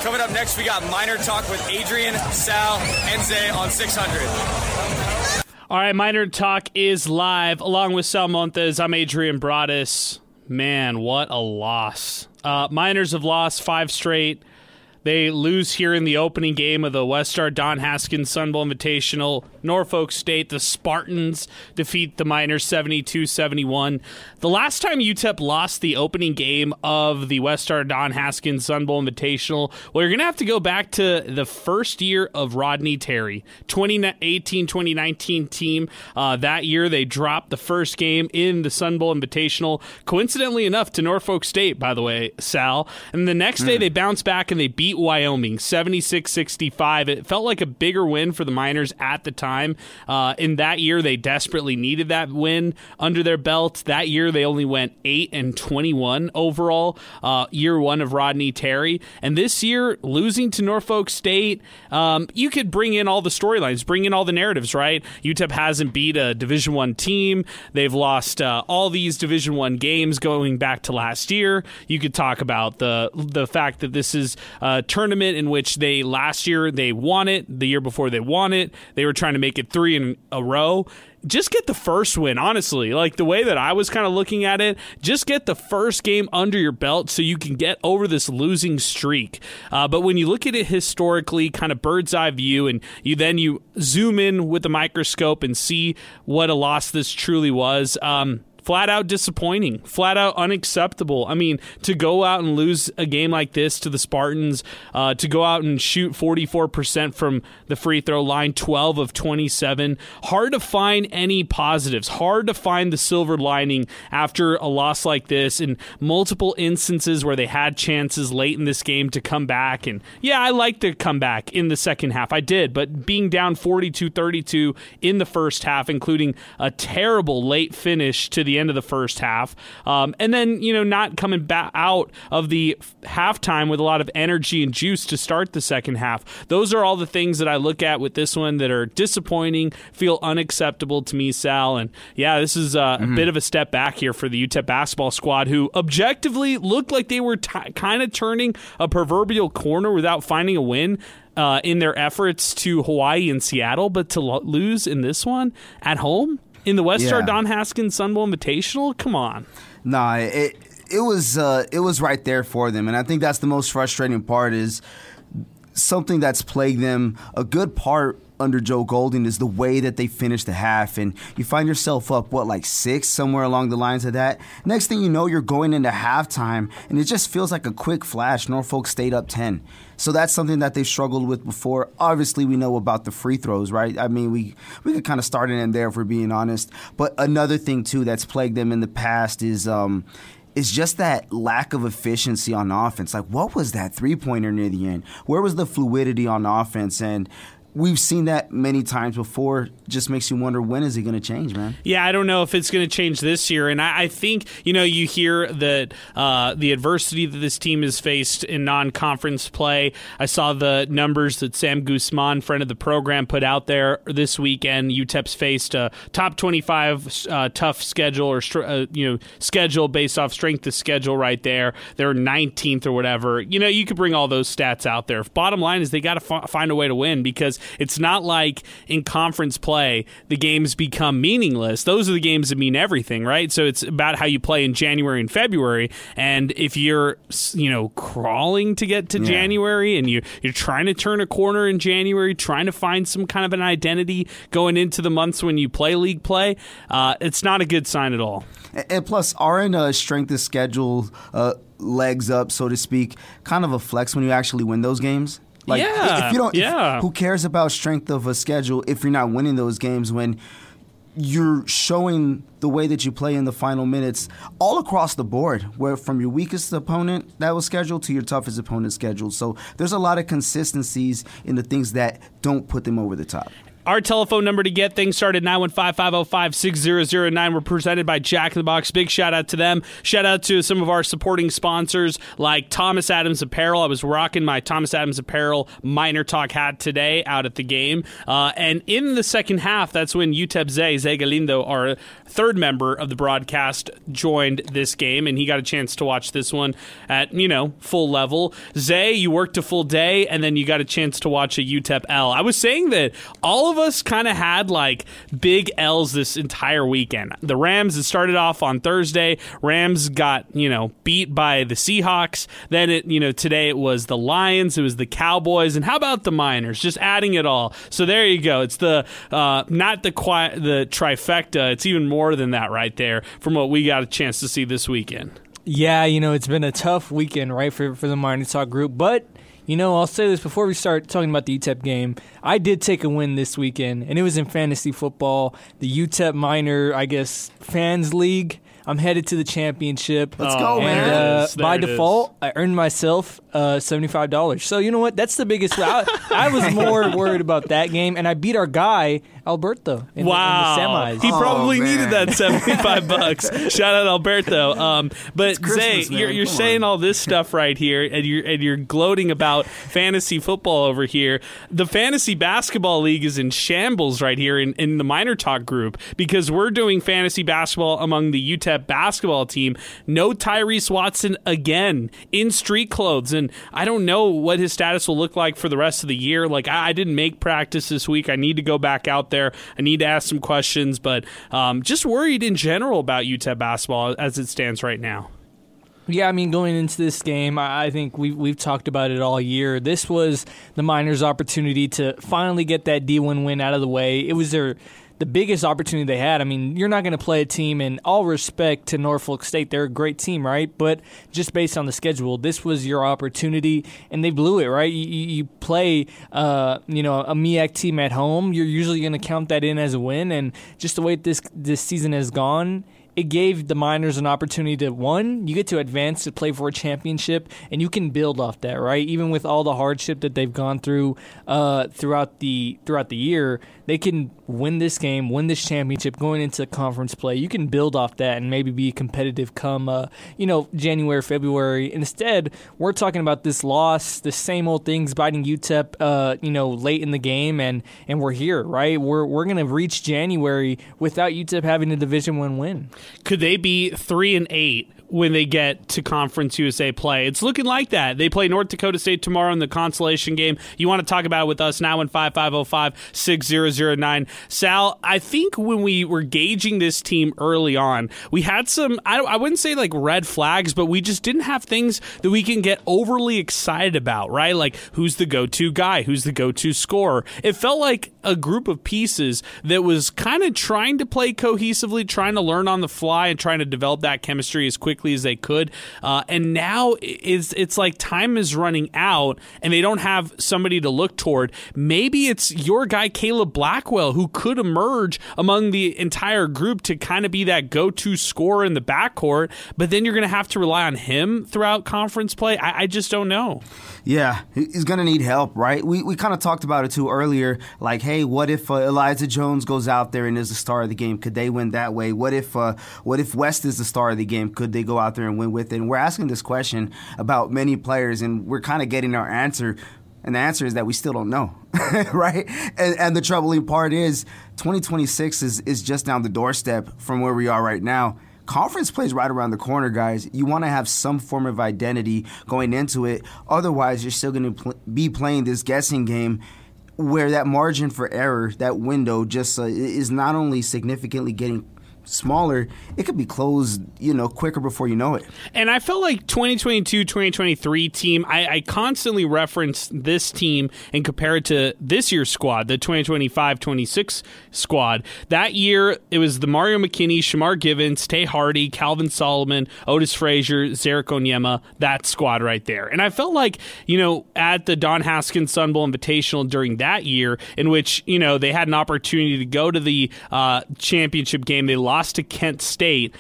Coming up next, we got Miner Talk with Adrian, Sal, and Zay on 600. All right, Miner Talk is live. Along with Sal Montes, I'm Adrian Broadus. Man, what a loss. Miners have lost 5 straight. They lose here in the opening game of the Westar Don Haskins Sun Bowl Invitational. Norfolk State, the Spartans, defeat the Miners 72-71. The last time UTEP lost the opening game of the Westar Don Haskins Sun Bowl Invitational, well, you're going to have to go back to the first year of Rodney Terry, 2018-2019 team. That year, they dropped the first game in the Sun Bowl Invitational, coincidentally enough, to Norfolk State, by the way, Sal. And the next day, they bounced back and they beat Wyoming 76-65. It felt like a bigger win for the Miners at the time. In that year, they desperately needed that win under their belt. That year, they only went 8-21 overall, year one of Rodney Terry. And this year, losing to Norfolk State, you could bring in all the storylines, bring in all the narratives, right? UTEP hasn't beat a Division I team. They've lost all these Division I games going back to last year. You could talk about the fact that this is a tournament in which last year they won it, the year before they won it. They were trying to make it 3 in a row. Just get the first win, honestly. Like the way that I was kind of looking at it, just get the first game under your belt so you can get over this losing streak. But when you look at it historically, kind of bird's eye view, and you zoom in with the microscope and see what a loss this truly was, flat out disappointing, flat out unacceptable. I mean, to go out and lose a game like this to the Spartans, to go out and shoot 44% from the free throw line, 12 of 27. Hard to find any positives, hard to find the silver lining after a loss like this in multiple instances where they had chances late in this game to come back. And yeah, I liked the comeback in the second half. I did, but being down 42-32 in the first half, including a terrible late finish to the end of the first half, and then not coming back out of the halftime with a lot of energy and juice to start the second half. Those are all the things that I look at with this one that are disappointing, feel unacceptable to me, Sal. And yeah, this is a bit of a step back here for the UTEP basketball squad, who objectively looked like they were kind of turning a proverbial corner without finding a win in their efforts to Hawaii and Seattle, but to lose in this one at home in the Westar Don Haskins Sun Bowl Invitational? Come on. Nah, it was right there for them, and I think that's the most frustrating part, is something that's plagued them a good part under Joe Golding is the way that they finish the half, and you find yourself up, 6, somewhere along the lines of that. Next thing you know, you're going into halftime, and it just feels like a quick flash. Norfolk State up 10. So that's something that they've struggled with before. Obviously, we know about the free throws, right? I mean, we could kind of start in there if we're being honest. But another thing, too, that's plagued them in the past is just that lack of efficiency on offense. Like, what was that three-pointer near the end? Where was the fluidity on offense? And we've seen that many times before. Just makes you wonder, when is it going to change, man? Yeah, I don't know if it's going to change this year. And I think, you hear that the adversity that this team has faced in non-conference play. I saw the numbers that Sam Guzman, friend of the program, put out there this weekend. UTEP's faced a top 25 tough schedule, or schedule based off strength of schedule right there. They're 19th or whatever. You could bring all those stats out there. Bottom line is they got to find a way to win, because it's not like in conference play the games become meaningless. Those are the games that mean everything, right? So it's about how you play in January and February. And if you're crawling to get to January, and you're trying to turn a corner in January, trying to find some kind of an identity going into the months when you play league play, it's not a good sign at all. And plus, aren't strength of schedule legs up, so to speak, kind of a flex when you actually win those games? Like, if you don't, who cares about strength of a schedule if you're not winning those games, when you're showing the way that you play in the final minutes all across the board, where from your weakest opponent that was scheduled to your toughest opponent scheduled. So there's a lot of consistencies in the things that don't put them over the top. Our telephone number to get things started, 915-505-6009. We're presented by Jack in the Box. Big shout out to them. Shout out to some of our supporting sponsors like Thomas Adams Apparel. I was rocking my Thomas Adams Apparel Miner Talk hat today out at the game. And in the second half, that's when UTEP Zay Galindo, our third member of the broadcast, joined this game, and he got a chance to watch this one at, full level. Zay, you worked a full day, and then you got a chance to watch a UTEP L. I was saying that all of us kind of had like big L's this entire weekend. The Rams, it started off on Thursday. Rams got, beat by the Seahawks. Then today it was the Lions, it was the Cowboys, and how about the Miners? Just adding it all. So there you go. It's the not the trifecta. It's even more than that right there from what we got a chance to see this weekend. Yeah, it's been a tough weekend, right, for the Miner Talk group, but I'll say this before we start talking about the UTEP game. I did take a win this weekend, and it was in fantasy football. The UTEP Miner, Fans League. I'm headed to the championship. Let's go, man. And by default, I earned myself $75. So you know what? That's the biggest. I was more worried about that game, and I beat our guy Alberto in the semis. He probably needed that $75. Shout out Alberto. But Zay, you're saying all this stuff right here, and you're gloating about fantasy football over here. The fantasy basketball league is in shambles right here in the Miner Talk group because we're doing fantasy basketball among the UTEP basketball team. No Tyrese Watson again in street clothes, and I don't know what his status will look like for the rest of the year. Like, I didn't make practice this week. I need to go back out there. I need to ask some questions, but just worried in general about UTEP basketball as it stands right now. Yeah, going into this game, I think we've talked about it all year. This was the Miners' opportunity to finally get that D1 win out of the way. It was the biggest opportunity they had. You're not going to play a team, in all respect to Norfolk State. They're a great team, right? But just based on the schedule, this was your opportunity, and they blew it, right? You play, a MEAC team at home. You're usually going to count that in as a win, and just the way this season has gone, it gave the Miners an opportunity to, one, you get to advance to play for a championship, and you can build off that, right? Even with all the hardship that they've gone through throughout the year, they can win this game, win this championship, going into conference play. You can build off that and maybe be competitive come, January, February. Instead, we're talking about this loss, the same old things biting UTEP, late in the game, and we're here, right? We're going to reach January without UTEP having a Division I win. Could they be 3-8 when they get to Conference USA play? It's looking like that. They play North Dakota State tomorrow in the consolation game. You want to talk about it with us now, 915-505-6009. Sal, I think when we were gauging this team early on, we had some, I wouldn't say like red flags, but we just didn't have things that we can get overly excited about, right? Like, who's the go-to guy? Who's the go-to scorer? It felt like a group of pieces that was kind of trying to play cohesively, trying to learn on the fly and trying to develop that chemistry as quickly as they could. And now it's like time is running out and they don't have somebody to look toward. Maybe it's your guy, Caleb Blackwell, who could emerge among the entire group to kind of be that go-to scorer in the backcourt, but then you're going to have to rely on him throughout conference play. I just don't know. Yeah, he's going to need help, right? We kind of talked about it too earlier, like, hey, what if Elijah Jones goes out there and is the star of the game? Could they win that way? What if West is the star of the game? Could they go out there and win with it? And we're asking this question about many players, and we're kind of getting our answer. And the answer is that we still don't know, right? And the troubling part is 2026 is just down the doorstep from where we are right now. Conference plays right around the corner, guys. You want to have some form of identity going into it. Otherwise, you're still going to be playing this guessing game where that margin for error, that window, just is not only significantly getting smaller, it could be closed, quicker before you know it. And I felt like 2022-2023 team, I constantly reference this team and compare it to this year's squad, the 2025-26 squad. That year, it was the Mario McKinney, Shamar Givens, Tay Hardy, Calvin Solomon, Otis Frazier, Zarek Onyema, that squad right there. And I felt like, at the Don Haskins Sun Bowl Invitational during that year, in which, they had an opportunity to go to the championship game, they lost to Kent State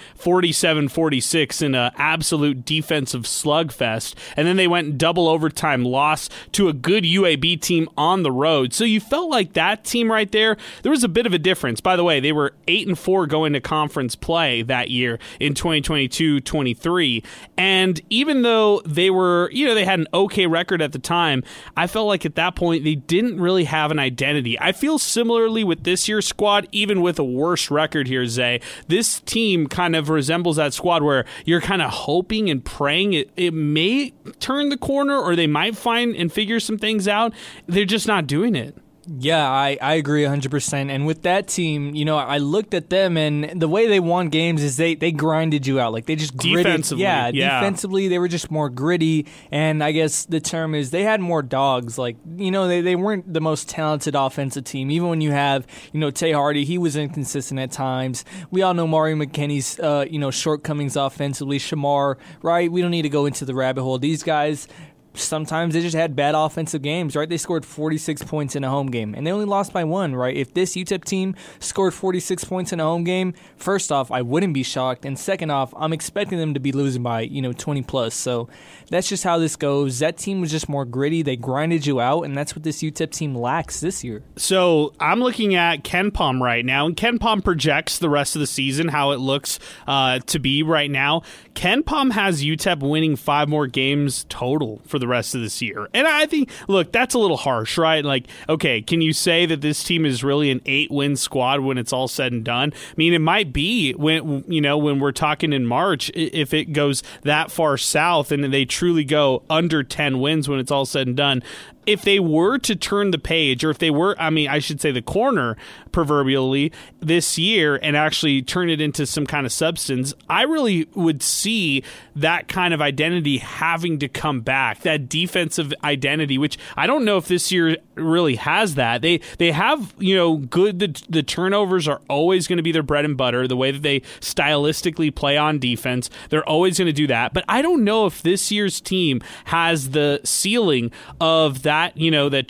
47-46 in an absolute defensive slugfest, and then they went in double overtime loss to a good UAB team on the road. So you felt like that team right there was a bit of a difference. By the way, they were 8-4 going to conference play that year in 2022-23, and even though they were, they had an okay record at the time, I felt like at that point they didn't really have an identity. I feel similarly with this year's squad, even with a worse record here, Zay. This team kind of resembles that squad where you're kind of hoping and praying it may turn the corner, or they might find and figure some things out. They're just not doing it. Yeah, I agree 100%. And with that team, I looked at them, and the way they won games is they grinded you out. Like, they just gritted. Defensively. Yeah, defensively, they were just more gritty. And I guess the term is they had more dogs. Like, they weren't the most talented offensive team. Even when you have, Tay Hardy, he was inconsistent at times. We all know Mario McKinney's, shortcomings offensively. Shamar, right? We don't need to go into the rabbit hole. These guys, sometimes they just had bad offensive games, right? They scored 46 points in a home game, and they only lost by 1, right? If this UTEP team scored 46 points in a home game, first off, I wouldn't be shocked, and second off, I'm expecting them to be losing by, 20 plus. So that's just how this goes. That team was just more gritty. They grinded you out, and that's what this UTEP team lacks this year. So I'm looking at KenPom right now, and KenPom projects the rest of the season, how it looks to be right now. KenPom has UTEP winning 5 more games total for the rest of this year. And I think, look, that's a little harsh, right? Like, okay, can you say that this team is really an 8-win squad when it's all said and done? I mean, it might be when we're talking in March, if it goes that far south and they truly go under 10 wins when it's all said and done. If they were to turn the page, or if they were, I should say the corner, proverbially, this year and actually turn it into some kind of substance, I really would see that kind of identity having to come back, that defensive identity, which I don't know if this year really has that. They have, good, the turnovers are always going to be their bread and butter, the way that they stylistically play on defense. They're always going to do that. But I don't know if this year's team has the ceiling of that, that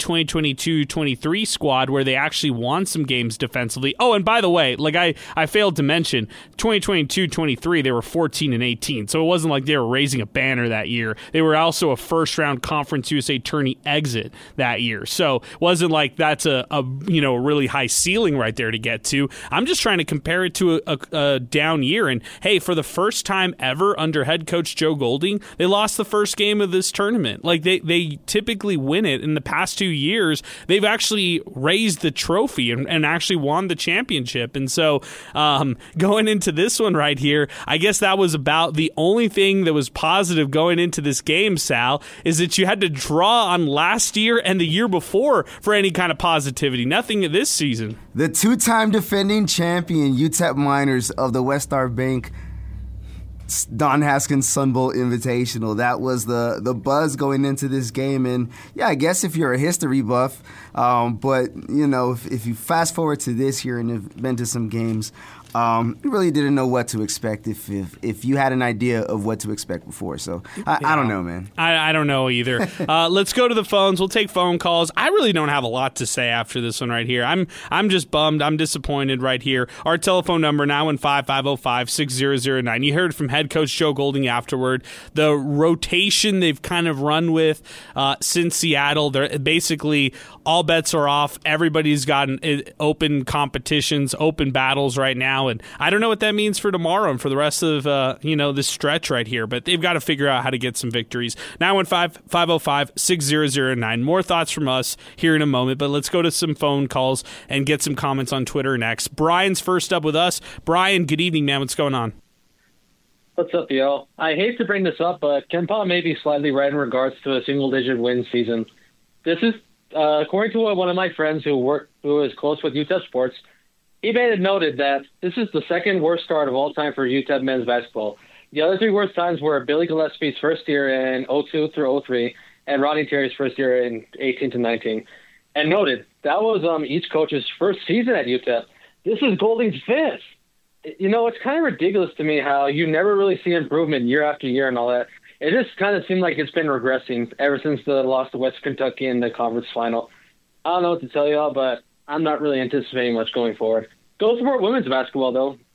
2022-23 squad where they actually won some games defensively. Oh, and by the way, like I failed to mention, 2022-23 they were 14-18, so it wasn't like they were raising a banner that year. They were also a first-round Conference USA tourney exit that year, so it wasn't like that's a really high ceiling right there to get to. I'm just trying to compare it to a down year, and hey, for the first time ever under head coach Joe Golding, they lost the first game of this tournament. Like they typically win it. In the past 2 years, they've actually raised the trophy and actually won the championship. And so going into this one right here, I guess that was about the only thing that was positive going into this game, Sal, is that you had to draw on last year and the year before for any kind of positivity. Nothing this season. The 2-time defending champion UTEP Miners of the Westar Bank Don Haskins Sun Bowl Invitational. That was the buzz going into this game. And yeah, I guess if you're a history buff, but if you fast forward to this year and have been to some games, you really didn't know what to expect if you had an idea of what to expect before. So I don't know, man. I don't know either. Let's go to the phones. We'll take phone calls. I really don't have a lot to say after this one right here. I'm just bummed. I'm disappointed right here. Our telephone number, 915-505-6009. You heard from head coach Joe Golding afterward. The rotation they've kind of run with since Seattle, they're basically all bets are off. Everybody's gotten open competitions, open battles right now. And I don't know what that means for tomorrow and for the rest of this stretch right here, but they've got to figure out how to get some victories. 915-505-6009. More thoughts from us here in a moment, but let's go to some phone calls and get some comments on Twitter next. Brian's first up with us. Brian, good evening, man. What's going on? What's up, yo? I hate to bring this up, but KenPom may be slightly right in regards to a single-digit win season. This is, according to one of my friends who is close with UTEP sports, he made it noted that this is the second worst start of all time for UTEP men's basketball. The other 3 worst times were Billy Gillespie's first year in 02 through 03 and Rodney Terry's first year in 18 to 19. And noted, that was each coach's first season at UTEP. This is Golding's 5th. It's kind of ridiculous to me how you never really see improvement year after year and all that. It just kind of seemed like it's been regressing ever since the loss to West Kentucky in the conference final. I don't know what to tell y'all, but I'm not really anticipating much going forward. Go support women's basketball, though.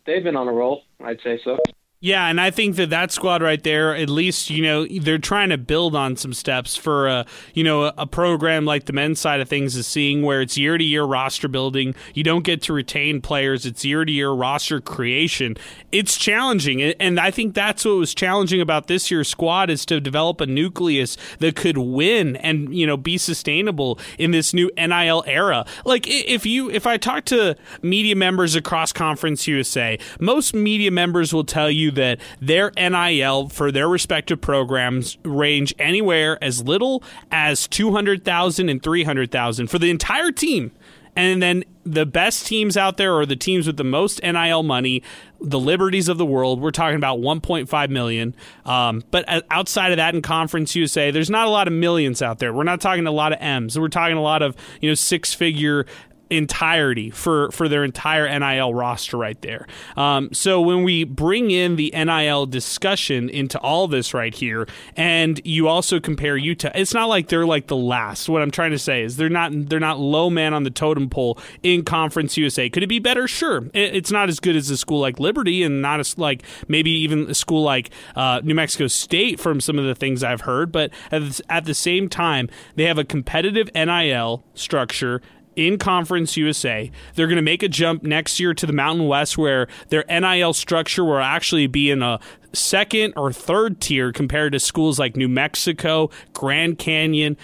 they've been on a roll. I'd say so. Yeah, and I think that squad right there, at least, they're trying to build on some steps for, a program like the men's side of things is seeing where it's year-to-year roster building. You don't get to retain players. It's year-to-year roster creation. It's challenging, and I think that's what was challenging about this year's squad is to develop a nucleus that could win and, be sustainable in this new NIL era. Like, if I talk to media members across Conference USA, most media members will tell you that their NIL for their respective programs range anywhere as little as $200,000 and $300,000 for the entire team. And then the best teams out there, or the teams with the most NIL money, the Liberties of the world, we're talking about $1.5 million. But outside of that, in Conference USA, there's not a lot of millions out there. We're not talking a lot of M's. We're talking a lot of six-figure entirety for their entire NIL roster right there. So when we bring in the NIL discussion into all this right here, and you also compare Utah, it's not like they're like the last. What I'm trying to say is they're not low man on the totem pole in Conference USA. Could it be better? Sure. It's not as good as a school like Liberty, and not as like maybe even a school like New Mexico State from some of the things I've heard, but at the same time, they have a competitive NIL structure in Conference USA. They're going to make a jump next year to the Mountain West, where their NIL structure will actually be in a second or third tier compared to schools like New Mexico, Grand Canyon,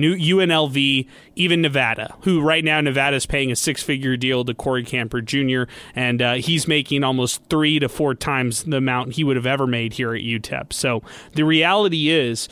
UNLV, even Nevada, who right now Nevada is paying a six-figure deal to Corey Camper Jr., and he's making almost 3 to 4 times the amount he would have ever made here at UTEP. So the reality is,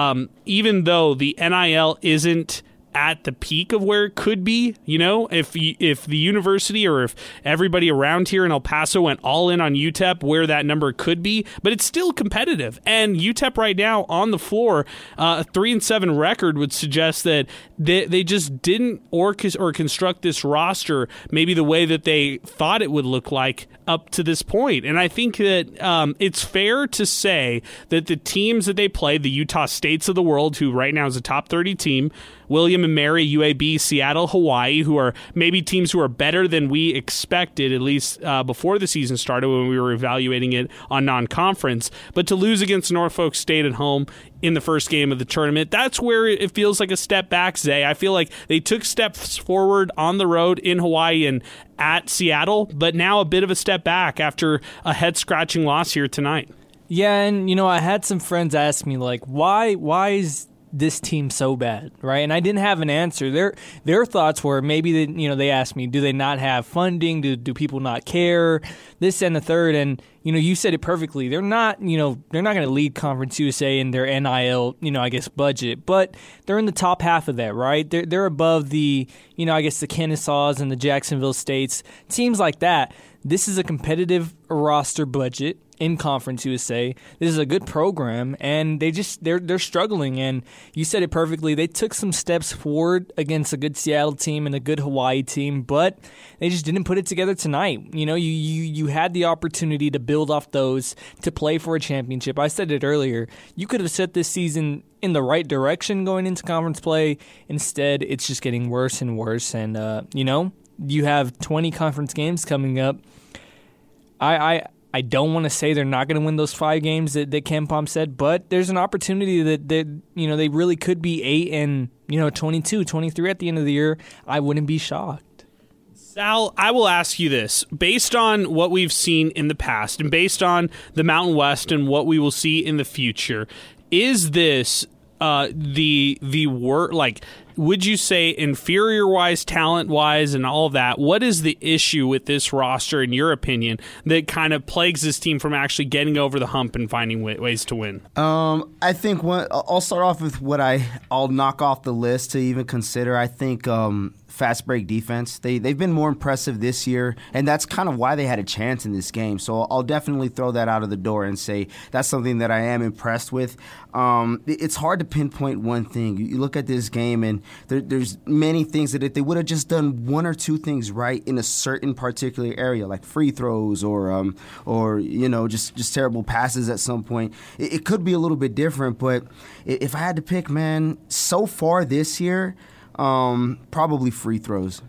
even though the NIL isn't at the peak of where it could be, if the university or if everybody around here in El Paso went all in on UTEP, where that number could be, but it's still competitive. And UTEP right now on the floor, a 3-7 record would suggest that they just didn't construct this roster maybe the way that they thought it would look like up to this point. And I think that it's fair to say that the teams that they played, the Utah States of the world, who right now is a top 30 team, William and Mary, UAB, Seattle, Hawaii, who are maybe teams who are better than we expected, at least before the season started when we were evaluating it on non-conference. But to lose against Norfolk State at home in the first game of the tournament, that's where it feels like a step back, Zay. I feel like they took steps forward on the road in Hawaii and at Seattle, but now a bit of a step back after a head-scratching loss here tonight. Yeah, and, I had some friends ask me, like, why is this team so bad, right? And I didn't have an answer. Their thoughts were maybe they asked me, do they not have funding? Do people not care? This and the third. And you said it perfectly. They're not going to lead Conference USA in their NIL budget, but they're in the top half of that, right? They're above the the Kennesaws and the Jacksonville States, teams like that. This is a competitive roster budget in Conference USA. This is a good program, and they're struggling. And you said it perfectly. They took some steps forward against a good Seattle team and a good Hawaii team, but they just didn't put it together tonight. You had the opportunity to build off those to play for a championship. I said it earlier. You could have set this season in the right direction going into conference play. Instead, it's just getting worse and worse. And you have 20 conference games coming up. I don't want to say they're not going to win those 5 games that KenPom said, but there's an opportunity that they really could be 8 and 22, 23 at the end of the year. I wouldn't be shocked. Sal, I will ask you this. Based on what we've seen in the past and based on the Mountain West and what we will see in the future, is this the work, like, would you say inferior-wise, talent-wise, and all of that, what is the issue with this roster, in your opinion, that kind of plagues this team from actually getting over the hump and finding ways to win? I think I'll start off with what I'll knock off the list to even consider. I think fast break defense. They've been more impressive this year, and that's kind of why they had a chance in this game. So I'll definitely throw that out of the door and say that's something that I am impressed with. It's hard to pinpoint one thing. You look at this game, and there's many things that if they would have just done 1 or 2 things right in a certain particular area, like free throws or just terrible passes at some point, it could be a little bit different. But if I had to pick, man, so far this year, probably free throws.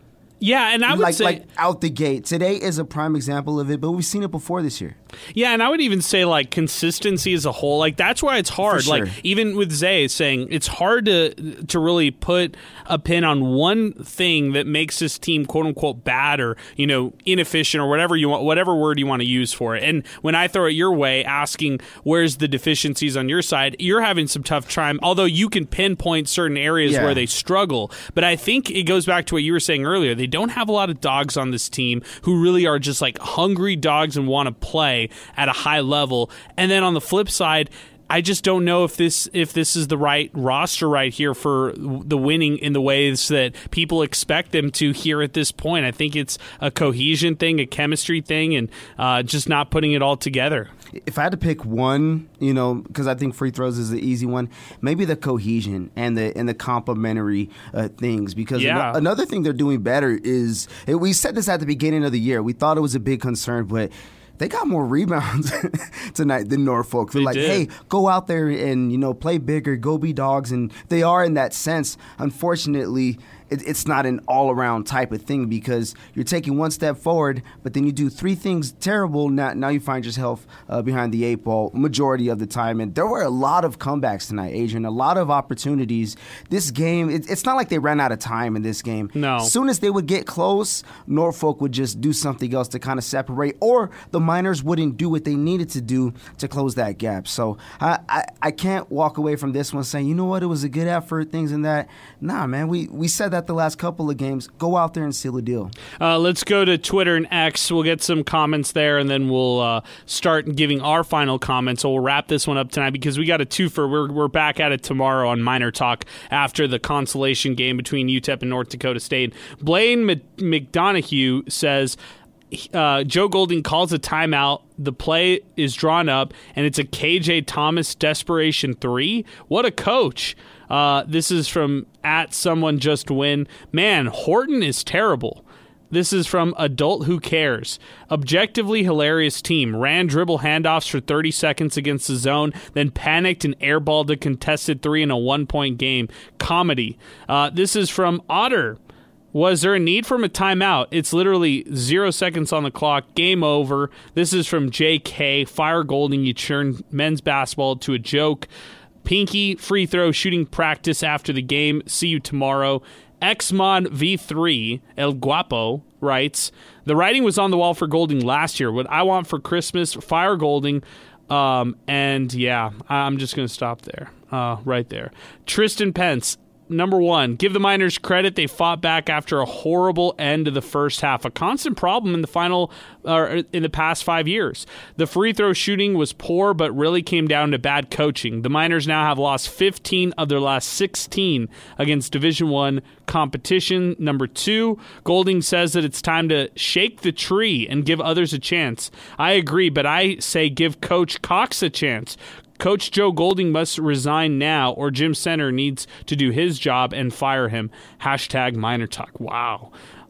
Yeah, and I would say like out the gate. Today is a prime example of it, but we've seen it before this year. Yeah, and I would even say like consistency as a whole. Like that's why it's hard. For sure. Like even with Zay saying it's hard to really put a pin on one thing that makes this team quote unquote bad or inefficient or whatever you want, whatever word you want to use for it. And when I throw it your way, asking where's the deficiencies on your side, you're having some tough time. Although you can pinpoint certain areas where they struggle, but I think it goes back to what you were saying earlier. They don't have a lot of dogs on this team who really are just like hungry dogs and want to play at a high level. And then on the flip side, I just don't know if this is the right roster right here for the winning in the ways that people expect them to here at this point. I think it's a cohesion thing, a chemistry thing, and just not putting it all together. If I had to pick one, because I think free throws is the easy one, maybe the cohesion and the complementary things. Because another thing they're doing better is, we said this at the beginning of the year. We thought it was a big concern, but they got more rebounds tonight than Norfolk. They're like, hey, go out there and play bigger, go be dogs, and they are in that sense. Unfortunately, it's not an all-around type of thing because you're taking one step forward, but then you do three things terrible. Now you find yourself behind the eight ball majority of the time. And there were a lot of comebacks tonight, Adrian, a lot of opportunities. This game, it's not like they ran out of time in this game. No. As soon as they would get close, Norfolk would just do something else to kind of separate, or the Miners wouldn't do what they needed to do to close that gap. So I can't walk away from this one saying, you know what, it was a good effort, things and that. Nah, man, we said that the last couple of games. Go out there and seal a deal. Let's go to Twitter and X. We'll get some comments there, and then we'll start giving our final comments. So we'll wrap this one up tonight because we got a twofer. We're back at it tomorrow on Miner Talk after the consolation game between UTEP and North Dakota State. Blaine McDonough says, Joe Golding calls a timeout. The play is drawn up, and it's a KJ Thomas desperation three. What a coach. This is from @SomeoneJustWin. Man, Horton is terrible. This is from Adult Who Cares. Objectively hilarious team. Ran dribble handoffs for 30 seconds against the zone, then panicked and airballed a contested three in a 1-point game. Comedy. This is from Otter. Was there a need for a timeout? It's literally 0 seconds on the clock. Game over. This is from JK. Fire Golding. You turn men's basketball to a joke. Pinky, free throw shooting practice after the game. See you tomorrow. Xmod V3, El Guapo, writes, the writing was on the wall for Golding last year. What I want for Christmas, fire Golding. And yeah, I'm just going to stop there, right there. Tristan Pence. Number one, give the Miners credit. They fought back after a horrible end of the first half, a constant problem in the past 5 years. The free throw shooting was poor, but really came down to bad coaching. The Miners now have lost 15 of their last 16 against Division I competition. Number two, Golding says that it's time to shake the tree and give others a chance. I agree, but I say give Coach Cox a chance. Coach Joe Golding must resign now, or Jim Center needs to do his job and fire him. # Miner Talk. Wow.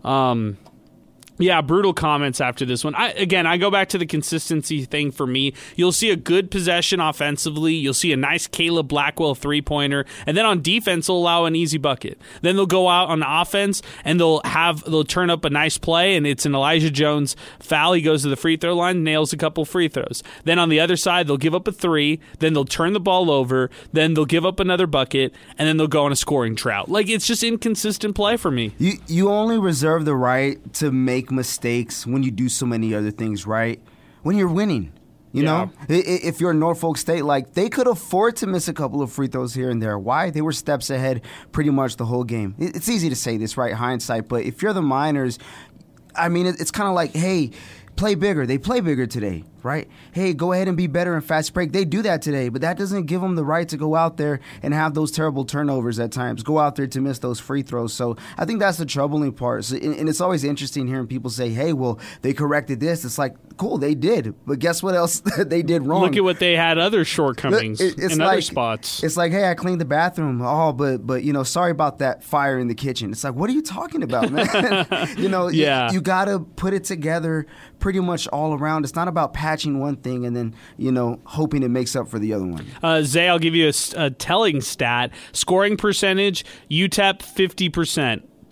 Yeah, brutal comments after this one. I go back to the consistency thing for me. You'll see a good possession offensively. You'll see a nice Caleb Blackwell three-pointer. And then on defense, they'll allow an easy bucket. Then they'll go out on offense, and they'll turn up a nice play, and it's an Elijah Jones foul. He goes to the free throw line, nails a couple free throws. Then on the other side, they'll give up a three. Then they'll turn the ball over. Then they'll give up another bucket, and then they'll go on a scoring drought. Like, it's just inconsistent play for me. You only reserve the right to make mistakes when you do so many other things right when you're winning. You know, if you're Norfolk State, like, they could afford to miss a couple of free throws here and there. Why? They were steps ahead pretty much the whole game. It's easy to say this, right, hindsight, but if you're the Miners, I mean, it's kind of like, hey, play bigger. They play bigger today, right? Hey, go ahead and be better in fast break. They do that today, but that doesn't give them the right to go out there and have those terrible turnovers at times, go out there to miss those free throws. So I think that's the troubling part. So, and it's always interesting hearing people say, hey, well, they corrected this. It's like, cool, they did. But guess what else they did wrong? Look at what they had other shortcomings in other spots. It's like, hey, I cleaned the bathroom. Oh, but sorry about that fire in the kitchen. It's like, what are you talking about, man? You got to put it together pretty much all around. It's not about patching one thing and then, hoping it makes up for the other one. Zay, I'll give you a telling stat. Scoring percentage, UTEP 50%.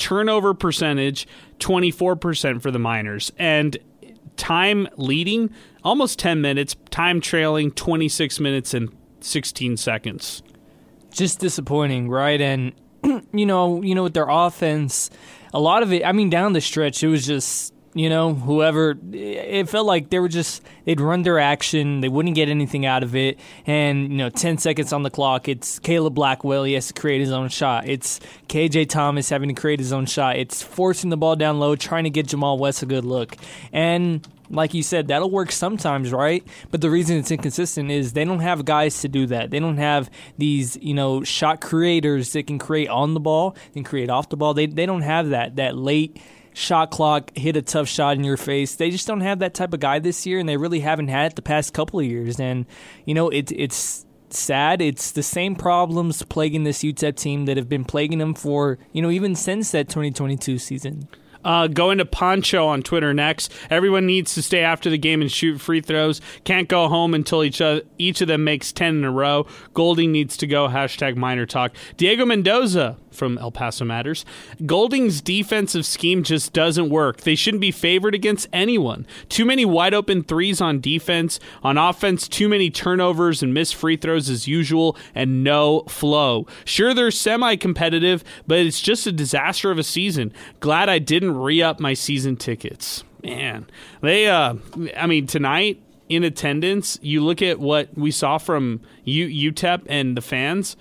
turnover percentage, 24% for the Miners. And time leading, almost 10 minutes. Time trailing, 26 minutes and 16 seconds. Just disappointing, right? And, with their offense, a lot of it, down the stretch, it was just, whoever, it felt like they'd run their action, they wouldn't get anything out of it, and, 10 seconds on the clock, it's Caleb Blackwell, he has to create his own shot, it's KJ Thomas having to create his own shot, it's forcing the ball down low, trying to get Jamal West a good look, and like you said, that'll work sometimes, right? But the reason it's inconsistent is they don't have guys to do that. They don't have these, shot creators that can create on the ball and create off the ball. They don't have that late shot clock, hit a tough shot in your face. They just don't have that type of guy this year, and they really haven't had it the past couple of years. And, it's sad. It's the same problems plaguing this UTEP team that have been plaguing them for, even since that 2022 season. Going to Poncho on Twitter next. Everyone needs to stay after the game and shoot free throws. Can't go home until each of them makes 10 in a row. Golding needs to go. #Miner Talk. Diego Mendoza from El Paso Matters. Golding's defensive scheme just doesn't work. They shouldn't be favored against anyone. Too many wide open threes on defense. On offense, too many turnovers and missed free throws as usual, and no flow. Sure, they're semi-competitive, but it's just a disaster of a season. Glad I didn't re-up my season tickets. Man, they, tonight in attendance, you look at what we saw from UTEP and the fans,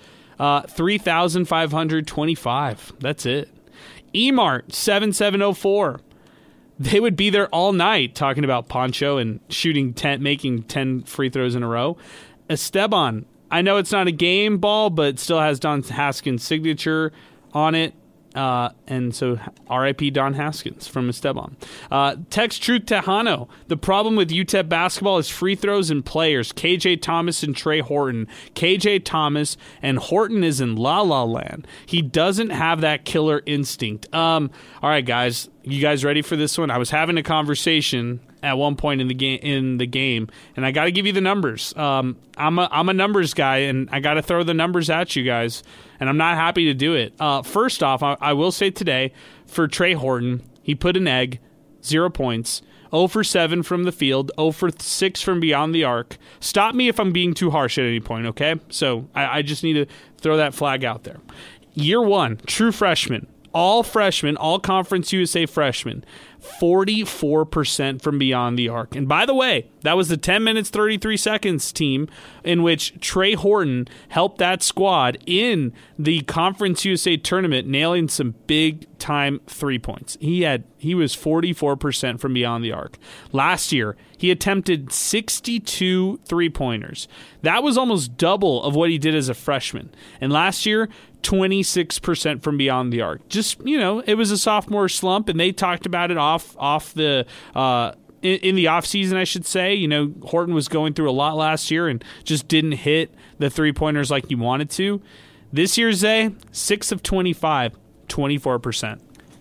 3,525. That's it. Emart 7704. They would be there all night talking about Poncho and making 10 free throws in a row. Esteban, I know it's not a game ball, but it still has Don Haskins' signature on it. And so R.I.P. Don Haskins from Esteban. Text Truth Tejano. The problem with UTEP basketball is free throws and players. KJ Thomas and Trey Horton. KJ Thomas and Horton is in La La Land. He doesn't have that killer instinct. All right, guys. You guys ready for this one? I was having a conversation at one point in the game, and I got to give you the numbers. I'm a numbers guy, and I got to throw the numbers at you guys, and I'm not happy to do it. First off, I will say today for Trey Horton, he put an egg, 0 points, 0 for 7 from the field, 0 for 6 from beyond the arc. Stop me if I'm being too harsh at any point, okay? So I just need to throw that flag out there. Year one, true freshman. All freshmen, all Conference USA freshmen, 44% from beyond the arc. And by the way, that was the 10 minutes, 33 seconds team in which Trey Horton helped that squad in the Conference USA tournament, nailing some big-time 3 points. He was 44% from beyond the arc. Last year, he attempted 62 three-pointers. That was almost double of what he did as a freshman. And last year, 26% from beyond the arc. Just, it was a sophomore slump, and they talked about it off the in the offseason, I should say. Horton was going through a lot last year and just didn't hit the three-pointers like he wanted to. This year, Zay, 6 of 25, 24%.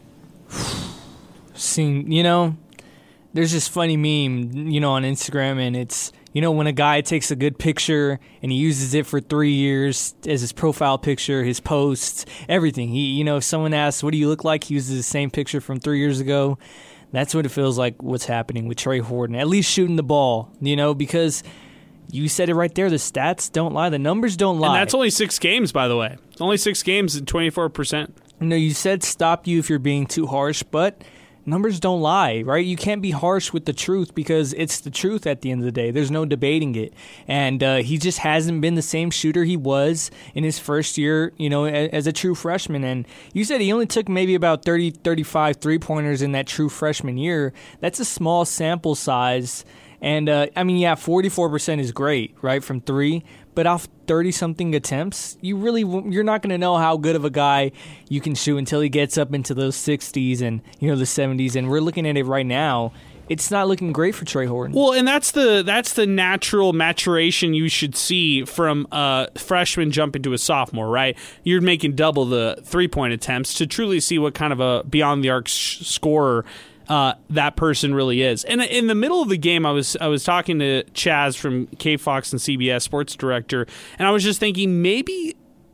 Seeing, there's this funny meme, on Instagram, and it's, when a guy takes a good picture and he uses it for 3 years as his profile picture, his posts, everything. He, if someone asks, what do you look like? He uses the same picture from 3 years ago. That's what it feels like what's happening with Trey Horton, at least shooting the ball, because you said it right there. The stats don't lie. The numbers don't lie. And that's only 6 games, by the way. Only 6 games and 24%. You said stop you if you're being too harsh, but numbers don't lie, right? You can't be harsh with the truth because it's the truth at the end of the day. There's no debating it. And he just hasn't been the same shooter he was in his first year, as a true freshman. And you said he only took maybe about 30, 35 three-pointers in that true freshman year. That's a small sample size. And, 44% is great, right, from three. But off 30-something attempts, you're not going to know how good of a guy you can shoot until he gets up into those 60s and, the 70s. And we're looking at it right now. It's not looking great for Trey Horton. Well, and that's the natural maturation you should see from a freshman jumping to a sophomore, right? You're making double the three-point attempts to truly see what kind of a beyond-the-arc scorer that person really is. And in the middle of the game, I was talking to Chaz from KFOX and CBS, sports director, and I was just thinking maybe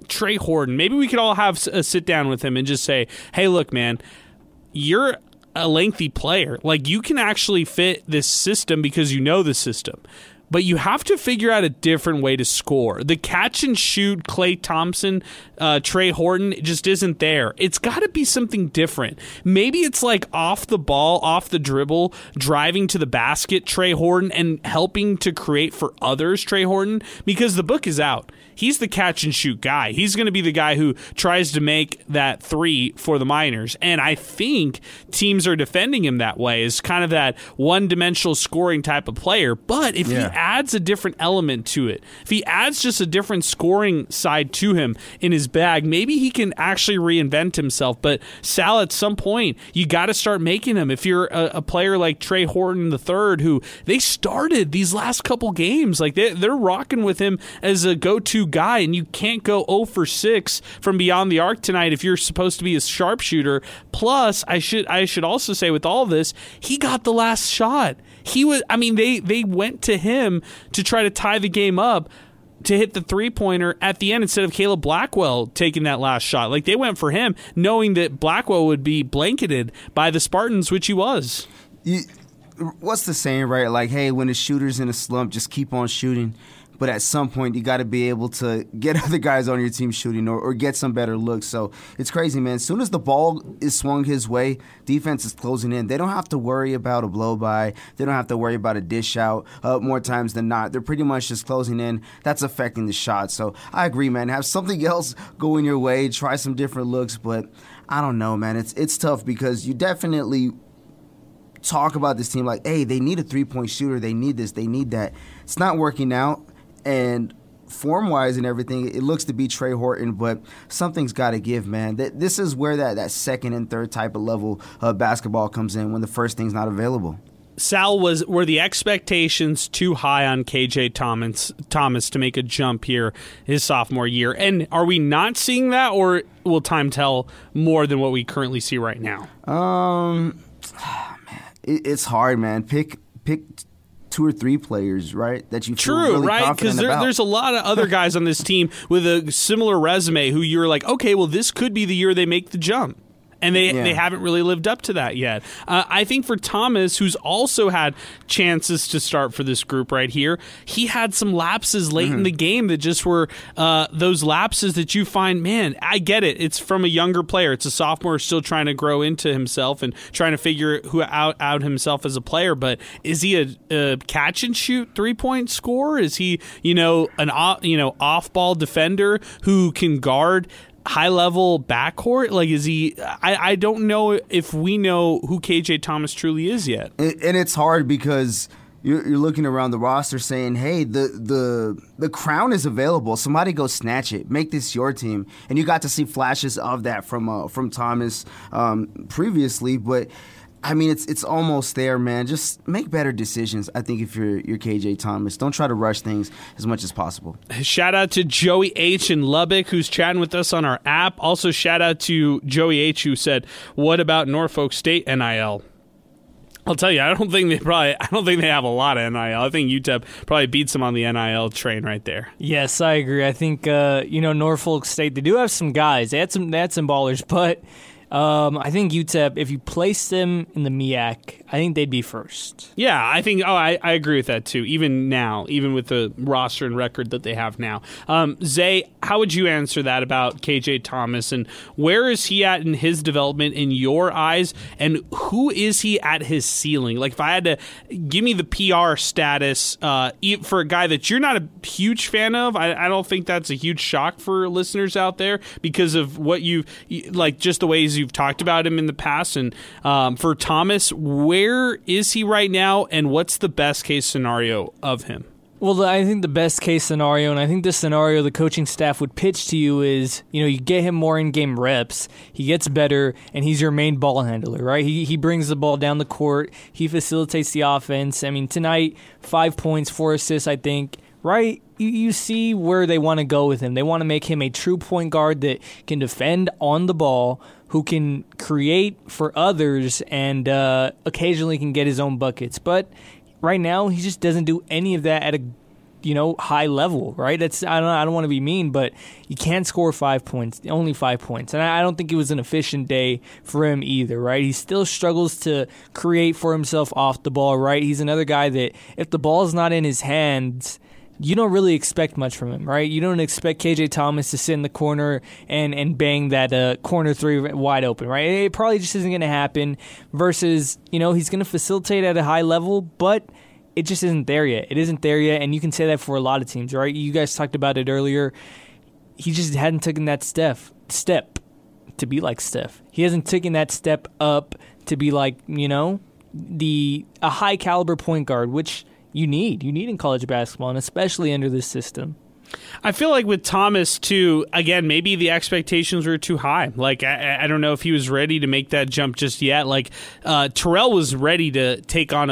Trey Horton, maybe we could all have a sit down with him and just say, hey, look, man, you're a lengthy player. Like, you can actually fit this system because you know the system. But you have to figure out a different way to score. The catch and shoot Klay Thompson, Trey Horton just isn't there. It's got to be something different. Maybe it's like off the ball, off the dribble, driving to the basket, Trey Horton, and helping to create for others, Trey Horton, because the book is out. He's the catch and shoot guy. He's going to be the guy who tries to make that three for the Miners. And I think teams are defending him that way, as kind of that one-dimensional scoring type of player. But if he adds a different element to it, if he adds just a different scoring side to him in his bag, maybe he can actually reinvent himself. But Sal, at some point, you got to start making him. If you're a player like Trey Horton III, who they started these last couple games, like they're rocking with him as a go-to guy, and you can't go 0 for 6 from beyond the arc tonight if you're supposed to be a sharpshooter. Plus, I should also say, with all this, he got the last shot. They went to him to try to tie the game up, to hit the three-pointer at the end instead of Caleb Blackwell taking that last shot. Like, they went for him knowing that Blackwell would be blanketed by the Spartans, which he was. What's the saying, right? Like, hey, when a shooter's in a slump, just keep on shooting. But at some point, you got to be able to get other guys on your team shooting or get some better looks. So it's crazy, man. As soon as the ball is swung his way, defense is closing in. They don't have to worry about a blow-by. They don't have to worry about a dish out more times than not. They're pretty much just closing in. That's affecting the shot. So I agree, man. Have something else going your way. Try some different looks. But I don't know, man. It's tough because you definitely talk about this team like, hey, they need a three-point shooter. They need this. They need that. It's not working out. And form-wise and everything, it looks to be Trey Horton, but something's got to give, man. This is where that second and third type of level of basketball comes in when the first thing's not available. Sal, were the expectations too high on KJ Thomas to make a jump here his sophomore year? And are we not seeing that, or will time tell more than what we currently see right now? Man, it's hard, man. Pick 2 or 3 players, right, that you feel really confident because about. There's a lot of other guys on this team with a similar resume who you're like, okay, well, this could be the year they make the jump. And they haven't really lived up to that yet. I think for Thomas, who's also had chances to start for this group right here, he had some lapses late in the game that just were those lapses that you find, man, I get it. It's from a younger player. It's a sophomore still trying to grow into himself and trying to figure out himself as a player. But is he a catch and shoot 3-point scorer? Is he an off ball defender who can guard high-level backcourt? Like, is he... I don't know if we know who KJ Thomas truly is yet. And it's hard because you're looking around the roster saying, hey, the crown is available. Somebody go snatch it. Make this your team. And you got to see flashes of that from Thomas previously, but... I mean, it's almost there, man. Just make better decisions, I think, if you're KJ Thomas. Don't try to rush things as much as possible. Shout out to Joey H. in Lubbock, who's chatting with us on our app. Also, shout out to Joey H., who said, what about Norfolk State NIL? I'll tell you, I don't think they have a lot of NIL. I think UTEP probably beats them on the NIL train right there. Yes, I agree. I think Norfolk State, they do have some guys. They had some ballers, but I think UTEP, if you place them in the MEAC, I think they'd be first. Yeah, I think. I agree with that too. Even now, even with the roster and record that they have now, Zay, how would you answer that about KJ Thomas, and where is he at in his development in your eyes, and who is he at his ceiling? Like, if I had to give me the PR status for a guy that you're not a huge fan of, I don't think that's a huge shock for listeners out there because of what just the ways you've talked about him in the past. And for Thomas, where is he right now, and what's the best case scenario of him? Well, I think the best case scenario, and I think this scenario the coaching staff would pitch to you is, you get him more in-game reps, he gets better, and he's your main ball handler, right? He brings the ball down the court, he facilitates the offense. I mean, tonight, 5 points, 4 assists, I think, right? You see where they want to go with him. They want to make him a true point guard that can defend on the ball, who can create for others, and occasionally can get his own buckets. But right now, he just doesn't do any of that at a high level, right? I don't want to be mean, but you can't score 5 points, only 5 points. And I don't think it was an efficient day for him either, right? He still struggles to create for himself off the ball, right? He's another guy that if the ball's not in his hands, you don't really expect much from him, right? You don't expect KJ Thomas to sit in the corner and bang that corner three wide open, right? It probably just isn't going to happen versus, he's going to facilitate at a high level, but it just isn't there yet. It isn't there yet, and you can say that for a lot of teams, right? You guys talked about it earlier. He just hadn't taken that step to be like Steph. He hasn't taken that step up to be like, a high caliber point guard, which you need in college basketball, and especially under this system. I feel like with Thomas, too, again, maybe the expectations were too high. Like, I don't know if he was ready to make that jump just yet. Like, Terrell was ready to take on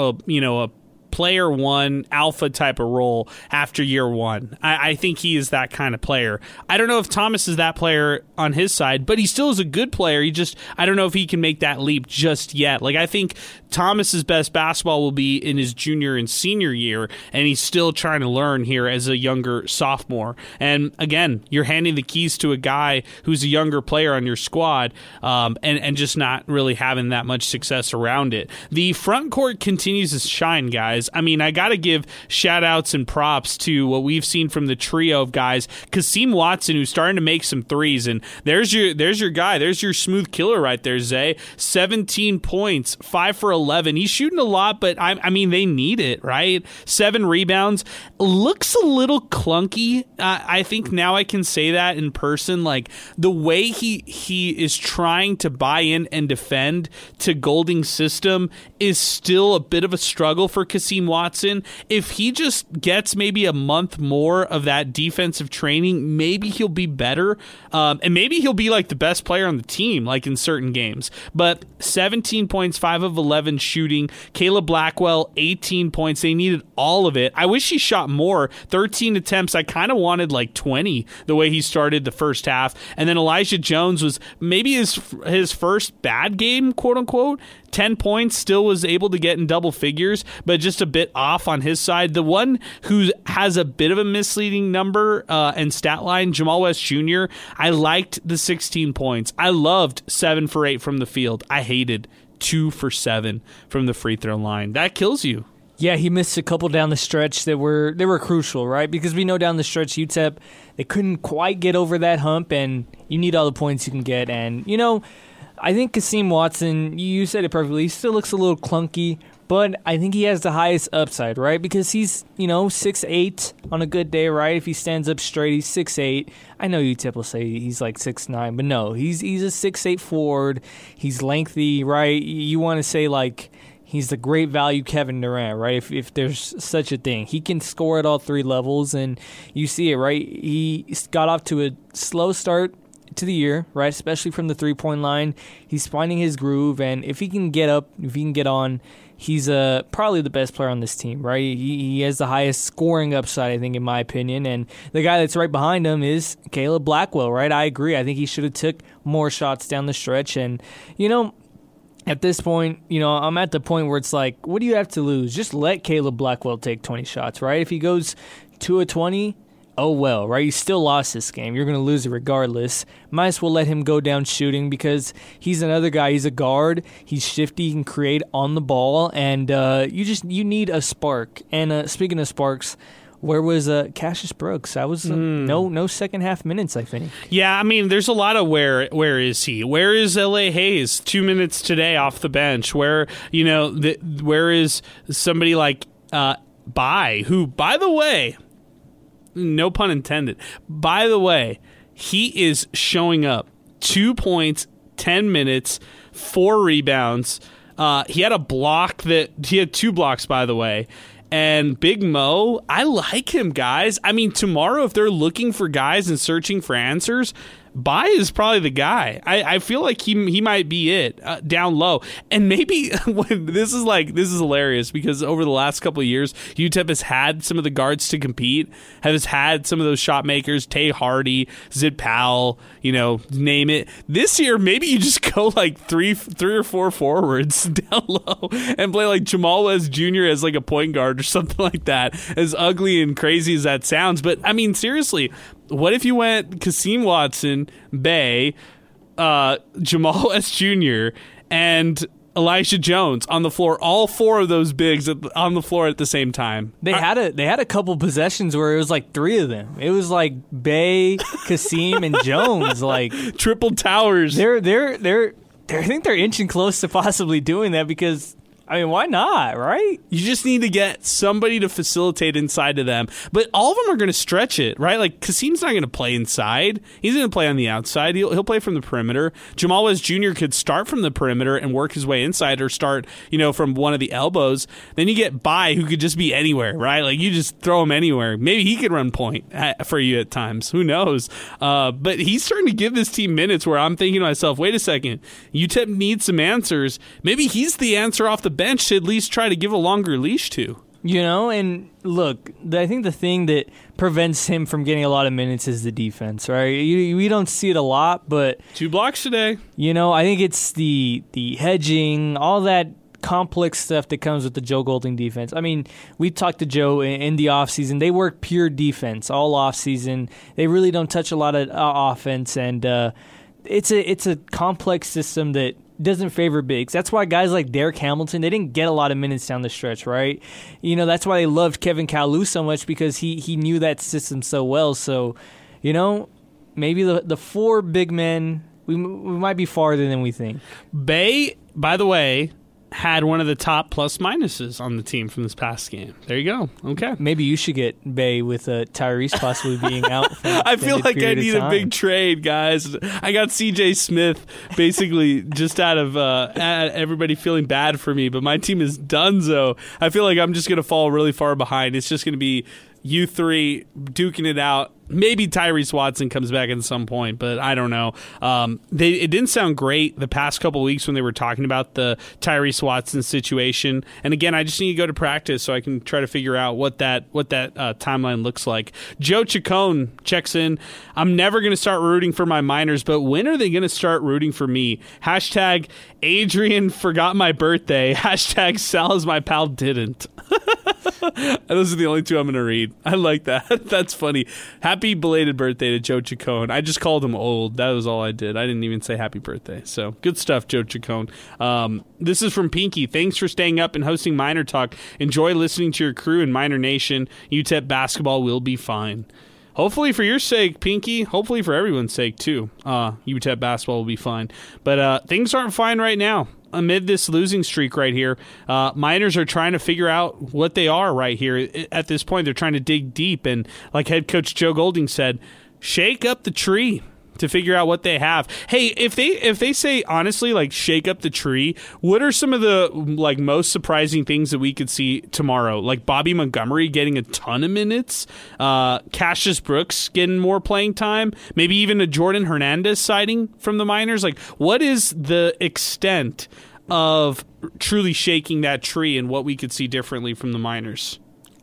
a player one alpha type of role after year one. I think he is that kind of player. I don't know if Thomas is that player on his side, but he still is a good player. I don't know if he can make that leap just yet. Like, I think Thomas's best basketball will be in his junior and senior year, and he's still trying to learn here as a younger sophomore. And again, you're handing the keys to a guy who's a younger player on your squad, and just not really having that much success around it. The front court continues to shine, guys. I mean, I got to give shout-outs and props to what we've seen from the trio of guys. Kasim Watson, who's starting to make some threes, and there's your guy. There's your smooth killer right there, Zay. 17 points, 5 for 11. He's shooting a lot, but I mean, they need it, right? 7 rebounds. Looks a little clunky. I think now I can say that in person. Like, the way he is trying to buy in and defend to Golding's system is still a bit of a struggle for Kasim Watson. If he just gets maybe a month more of that defensive training, maybe he'll be better, and maybe he'll be like the best player on the team, like in certain games. But 17 points, 5 of 11 shooting. Caleb Blackwell, 18 points. They needed all of it. I wish he shot more. 13 attempts. I kind of wanted like 20 the way he started the first half. And then Elijah Jones was maybe his first bad game, quote unquote. 10 points, still was able to get in double figures, but just a bit off on his side. The one who has a bit of a misleading number and stat line, Jamal West Jr., I liked the 16 points. I loved 7 for 8 from the field. I hated 2 for 7 from the free throw line. That kills you. Yeah, he missed a couple down the stretch that were crucial, right? Because we know down the stretch, UTEP, they couldn't quite get over that hump, and you need all the points you can get. And, I think Kasim Watson, you said it perfectly, he still looks a little clunky, but I think he has the highest upside, right? Because he's, 6'8" on a good day, right? If he stands up straight, he's 6'8". I know UTEP will say he's like 6'9", but no, he's a 6'8" forward. He's lengthy, right? You want to say like he's the great value Kevin Durant, right? If there's such a thing. He can score at all 3 levels, and you see it, right? He got off to a slow start to the year, right? Especially from the 3-point line. He's finding his groove, and if he can get up, if he can get on, he's probably the best player on this team, right? He has the highest scoring upside, I think, in my opinion, and the guy that's right behind him is Caleb Blackwell, right? I agree. I think he should have took more shots down the stretch, and, at this point, I'm at the point where it's like, what do you have to lose? Just let Caleb Blackwell take 20 shots, right? If he goes 2 of 20, oh well, right? You still lost this game. You're going to lose it regardless. Might as well let him go down shooting because he's another guy. He's a guard. He's shifty. He can create on the ball, and you need a spark. And speaking of sparks, where was Cassius Brooks? I was no second half minutes, I think. Yeah, I mean, there's a lot of where is he? Where is L.A. Hayes? 2 minutes today off the bench. Where where is somebody like Bai, who, by the way, no pun intended, by the way, he is showing up. 2 points, 10 minutes, 4 rebounds. He had 2 blocks, by the way. And Big Mo, I like him, guys. I mean, tomorrow, if they're looking for guys and searching for answers, Bai is probably the guy. I feel like he might be it down low. And maybe this is hilarious because over the last couple of years, UTEP has had some of the guards to compete, has had some of those shot makers, Tay Hardy, Zid Powell, name it. This year, maybe you just go like three or four forwards down low and play like Jamal West Jr. as like a point guard or something like that. As ugly and crazy as that sounds, but I mean, seriously, what if you went Kasim Watson, Bay, Jamal West Jr., and Elijah Jones on the floor? All four of those bigs on the floor at the same time. They had a couple possessions where it was like three of them. It was like Bay, Kasim, and Jones, like triple towers. I think they're inching close to possibly doing that because, I mean, why not, right? You just need to get somebody to facilitate inside of them. But all of them are going to stretch it, right? Like, Kasim's not going to play inside. He's going to play on the outside. He'll play from the perimeter. Jamal West Jr. could start from the perimeter and work his way inside or start, from one of the elbows. Then you get Bai, who could just be anywhere, right? Like, you just throw him anywhere. Maybe he could run point for you at times. Who knows? But he's starting to give this team minutes where I'm thinking to myself, wait a second, UTEP needs some answers. Maybe he's the answer off the bench to at least try to give a longer leash to. And look, I think the thing that prevents him from getting a lot of minutes is the defense, right? We don't see it a lot, but 2 blocks today. I think it's the hedging, all that complex stuff that comes with the Joe Golding defense. I mean, we talked to Joe in the offseason. They work pure defense all offseason. They really don't touch a lot of offense, and it's a complex system that doesn't favor bigs. That's why guys like Derek Hamilton, they didn't get a lot of minutes down the stretch, right? That's why they loved Kevin Kalu so much because he knew that system so well. So, maybe the 4 big men, we might be farther than we think. Bay, by the way, had one of the top plus minuses on the team from this past game. There you go. Okay. Maybe you should get Bay with Tyrese possibly being out. I feel like I need a big trade, guys. I got CJ Smith basically just out of everybody feeling bad for me, but my team is donezo. I feel like I'm just going to fall really far behind. It's just going to be you 3 duking it out. Maybe Tyrese Watson comes back at some point, but I don't know. It didn't sound great the past couple of weeks when they were talking about the Tyrese Watson situation. And again, I just need to go to practice so I can try to figure out what that timeline looks like. Joe Chacon checks in. I'm never going to start rooting for my Miners, but when are they going to start rooting for me? Hashtag Adrian forgot my birthday. Hashtag Sal is my pal didn't. Those are the only 2 I'm going to read. I like that. That's funny. Happy belated birthday to Joe Chacon. I just called him old. That was all I did. I didn't even say happy birthday. So good stuff, Joe Chacon. This is from Pinky. Thanks for staying up and hosting Miner Talk. Enjoy listening to your crew in Miner Nation. UTEP basketball will be fine. Hopefully for your sake, Pinky. Hopefully for everyone's sake, too. UTEP basketball will be fine. But things aren't fine right now. Amid this losing streak right here, Miners are trying to figure out what they are right here. At this point, they're trying to dig deep. And like head coach Joe Golding said, shake up the tree to figure out what they have. Hey, if they say, honestly, like, shake up the tree, what are some of the, like, most surprising things that we could see tomorrow? Like Bobby Montgomery getting a ton of minutes, Cassius Brooks getting more playing time, maybe even a Jordan Hernandez sighting from the Miners. Like, what is the extent of truly shaking that tree and what we could see differently from the Miners?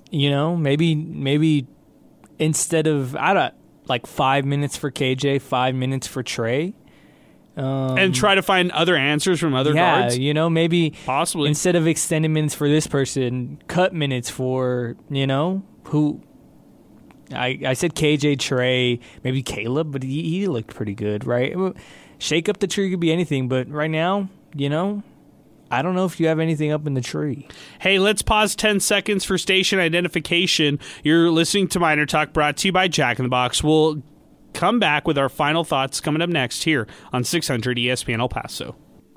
Maybe instead of, like 5 minutes for KJ, 5 minutes for Trey. And try to find other answers from other guards? Maybe possibly instead of extended minutes for this person, cut minutes for, who... I said KJ, Trey, maybe Caleb, but he looked pretty good, right? Shake up the tree could be anything, but right now, I don't know if you have anything up in the tree. Hey, let's pause 10 seconds for station identification. You're listening to Miner Talk, brought to you by Jack in the Box. We'll come back with our final thoughts coming up next here on 600 ESPN El Paso.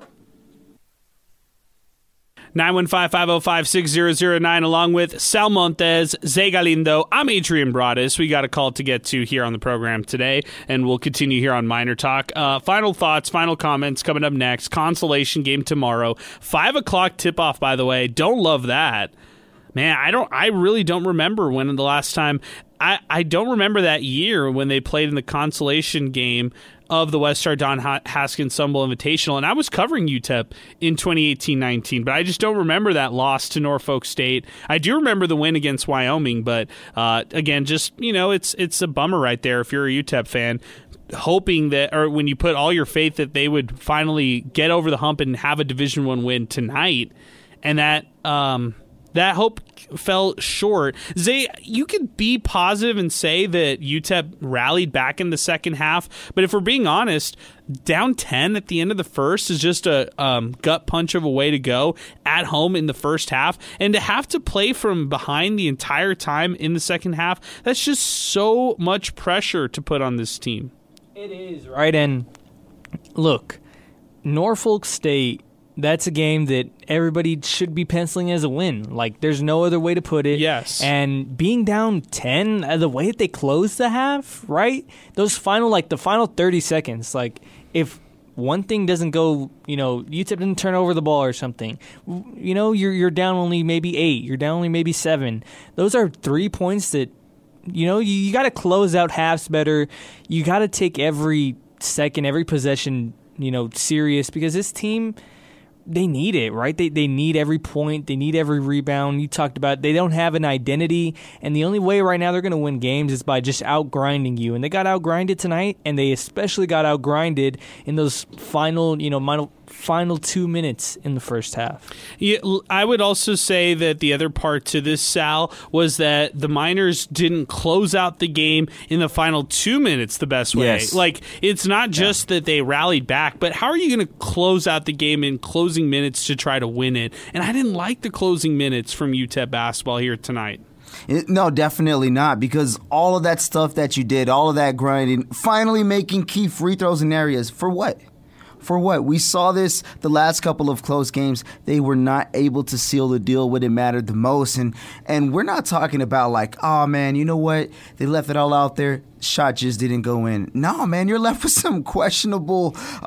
915-505-6009, along with Sal Montes, Zay Galindo. I'm Adrian Broadus. We got a call to get to here on the program today, and we'll continue here on Miner Talk. Final thoughts, final comments coming up next. Consolation game tomorrow. 5 o'clock tip-off, by the way. Don't love that. Man, I really don't remember when the last time... I don't remember that year when they played in the consolation game of the Westar Don Haskins Sun Bowl Invitational, and I was covering UTEP in 2018-19, but I just don't remember that loss to Norfolk State. I do remember the win against Wyoming, but again, just it's a bummer right there if you're a UTEP fan, hoping that, or when you put all your faith that they would finally get over the hump and have a Division I win tonight, and that hope fell short. Zay, you could be positive and say that UTEP rallied back in the second half, but if we're being honest, down 10 at the end of the first is just a gut punch of a way to go at home in the first half, and to have to play from behind the entire time in the second half, that's just so much pressure to put on this team. It is, right? And look, Norfolk State, that's a game that everybody should be penciling as a win. Like, there's no other way to put it. Yes. And being down 10, the way that they closed the half, right? Those the final 30 seconds, like, if one thing doesn't go, UTEP didn't turn over the ball or something, you're down only maybe 8, you're down only maybe 7. Those are 3 points that, you got to close out halves better. You got to take every second, every possession, serious, because this team, they need it, right? They need every point. They need every rebound. You talked about they don't have an identity, and the only way right now they're going to win games is by just outgrinding you. And they got outgrinded tonight, and they especially got outgrinded in those final 2 minutes in the first half. Yeah, I would also say that the other part to this, Sal, was that the Miners didn't close out the game in the final 2 minutes the best way. Yes. Like, it's not just that they rallied back, but how are you going to close out the game in closing minutes to try to win it? And I didn't like the closing minutes from UTEP basketball here tonight. No, definitely not, because all of that stuff that you did, all of that grinding, finally making key free throws in areas, for what? For what? We saw this the last couple of close games. They were not able to seal the deal when it mattered the most. And we're not talking about like, oh, man, you know what? They left it all out there. Shot just didn't go in. No, man, you're left with some questionable,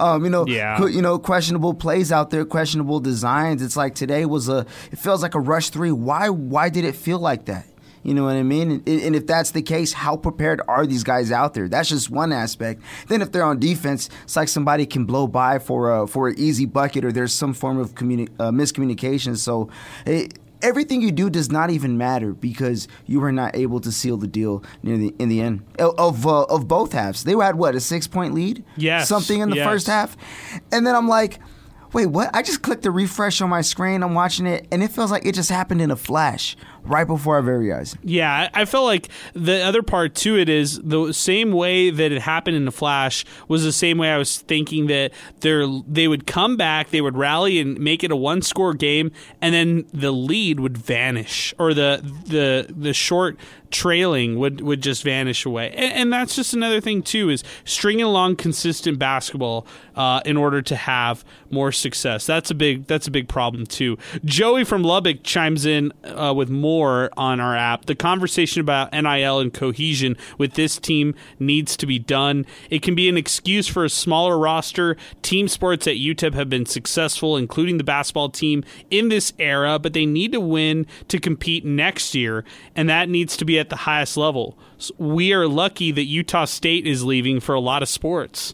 questionable plays out there, questionable designs. It's like today it feels like a rush 3. Why did it feel like that? You know what I mean? And if that's the case, how prepared are these guys out there? That's just one aspect. Then if they're on defense, it's like somebody can blow by for an easy bucket, or there's some form of miscommunication. So everything you do does not even matter because you were not able to seal the deal in the end of both halves. They had, a 6-point lead? Yes. Something in the first half? And then I'm like, wait, what? I just clicked the refresh on my screen. I'm watching it, and it feels like it just happened in a flash right before our very eyes. Yeah, I felt like the other part to it is the same way that it happened in a flash was the same way I was thinking that they would come back, they would rally and make it a one-score game, and then the lead would vanish, or the short trailing would just vanish away. And that's just another thing too, is stringing along consistent basketball in order to have more success. That's a big problem too. Joey from Lubbock chimes in with more on our app. The conversation about NIL and cohesion with this team needs to be done. It can be an excuse for a smaller roster. Team sports at UTEP have been successful, including the basketball team, in this era, but they need to win to compete next year, and that needs to be at the highest level. So we are lucky that Utah State is leaving for a lot of sports.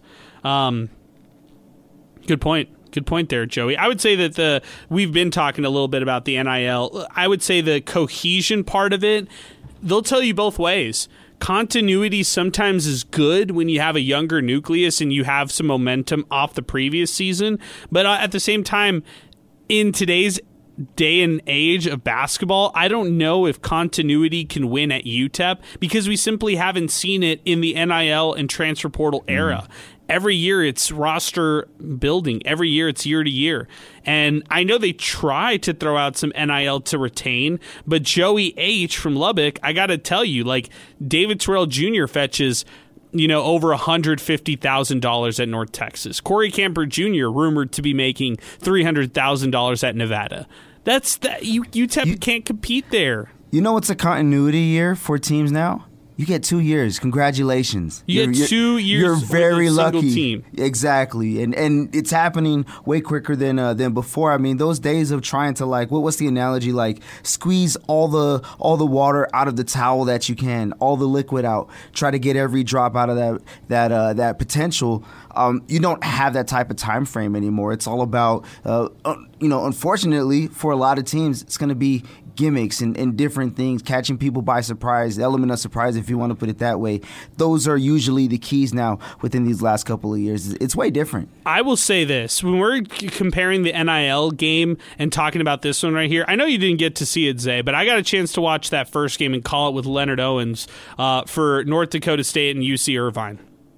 Good point. Good point there, Joey. I would say that we've been talking a little bit about the NIL. I would say the cohesion part of it, they'll tell you both ways. Continuity sometimes is good when you have a younger nucleus and you have some momentum off the previous season. But at the same time, in today's day and age of basketball, I don't know if continuity can win at UTEP because we simply haven't seen it in the NIL and transfer portal era. Every year it's roster building. Every year it's year to year. And I know they try to throw out some NIL to retain, but Joey H. from Lubbock, I got to tell you, like, David Terrell Jr. fetches over $150,000 at North Texas. Corey Camper Jr. rumored to be making $300,000 at Nevada. UTEP can't compete there. You know what's a continuity year for teams now? You get 2 years. Congratulations. You get 2 years. You're very with a single lucky. Team. Exactly, and it's happening way quicker than before. I mean, those days of trying to what's the analogy? Squeeze all the water out of the towel that you can, all the liquid out. Try to get every drop out of that potential. You don't have that type of time frame anymore. It's all about, unfortunately for a lot of teams, it's going to be gimmicks and different things, catching people by surprise, the element of surprise, if you want to put it that way. Those are usually the keys now within these last couple of years. It's way different. I will say this. When we're comparing the NIL game and talking about this one right here, I know you didn't get to see it, Zay, but I got a chance to watch that first game and call it with Leonard Owens for North Dakota State and UC Irvine.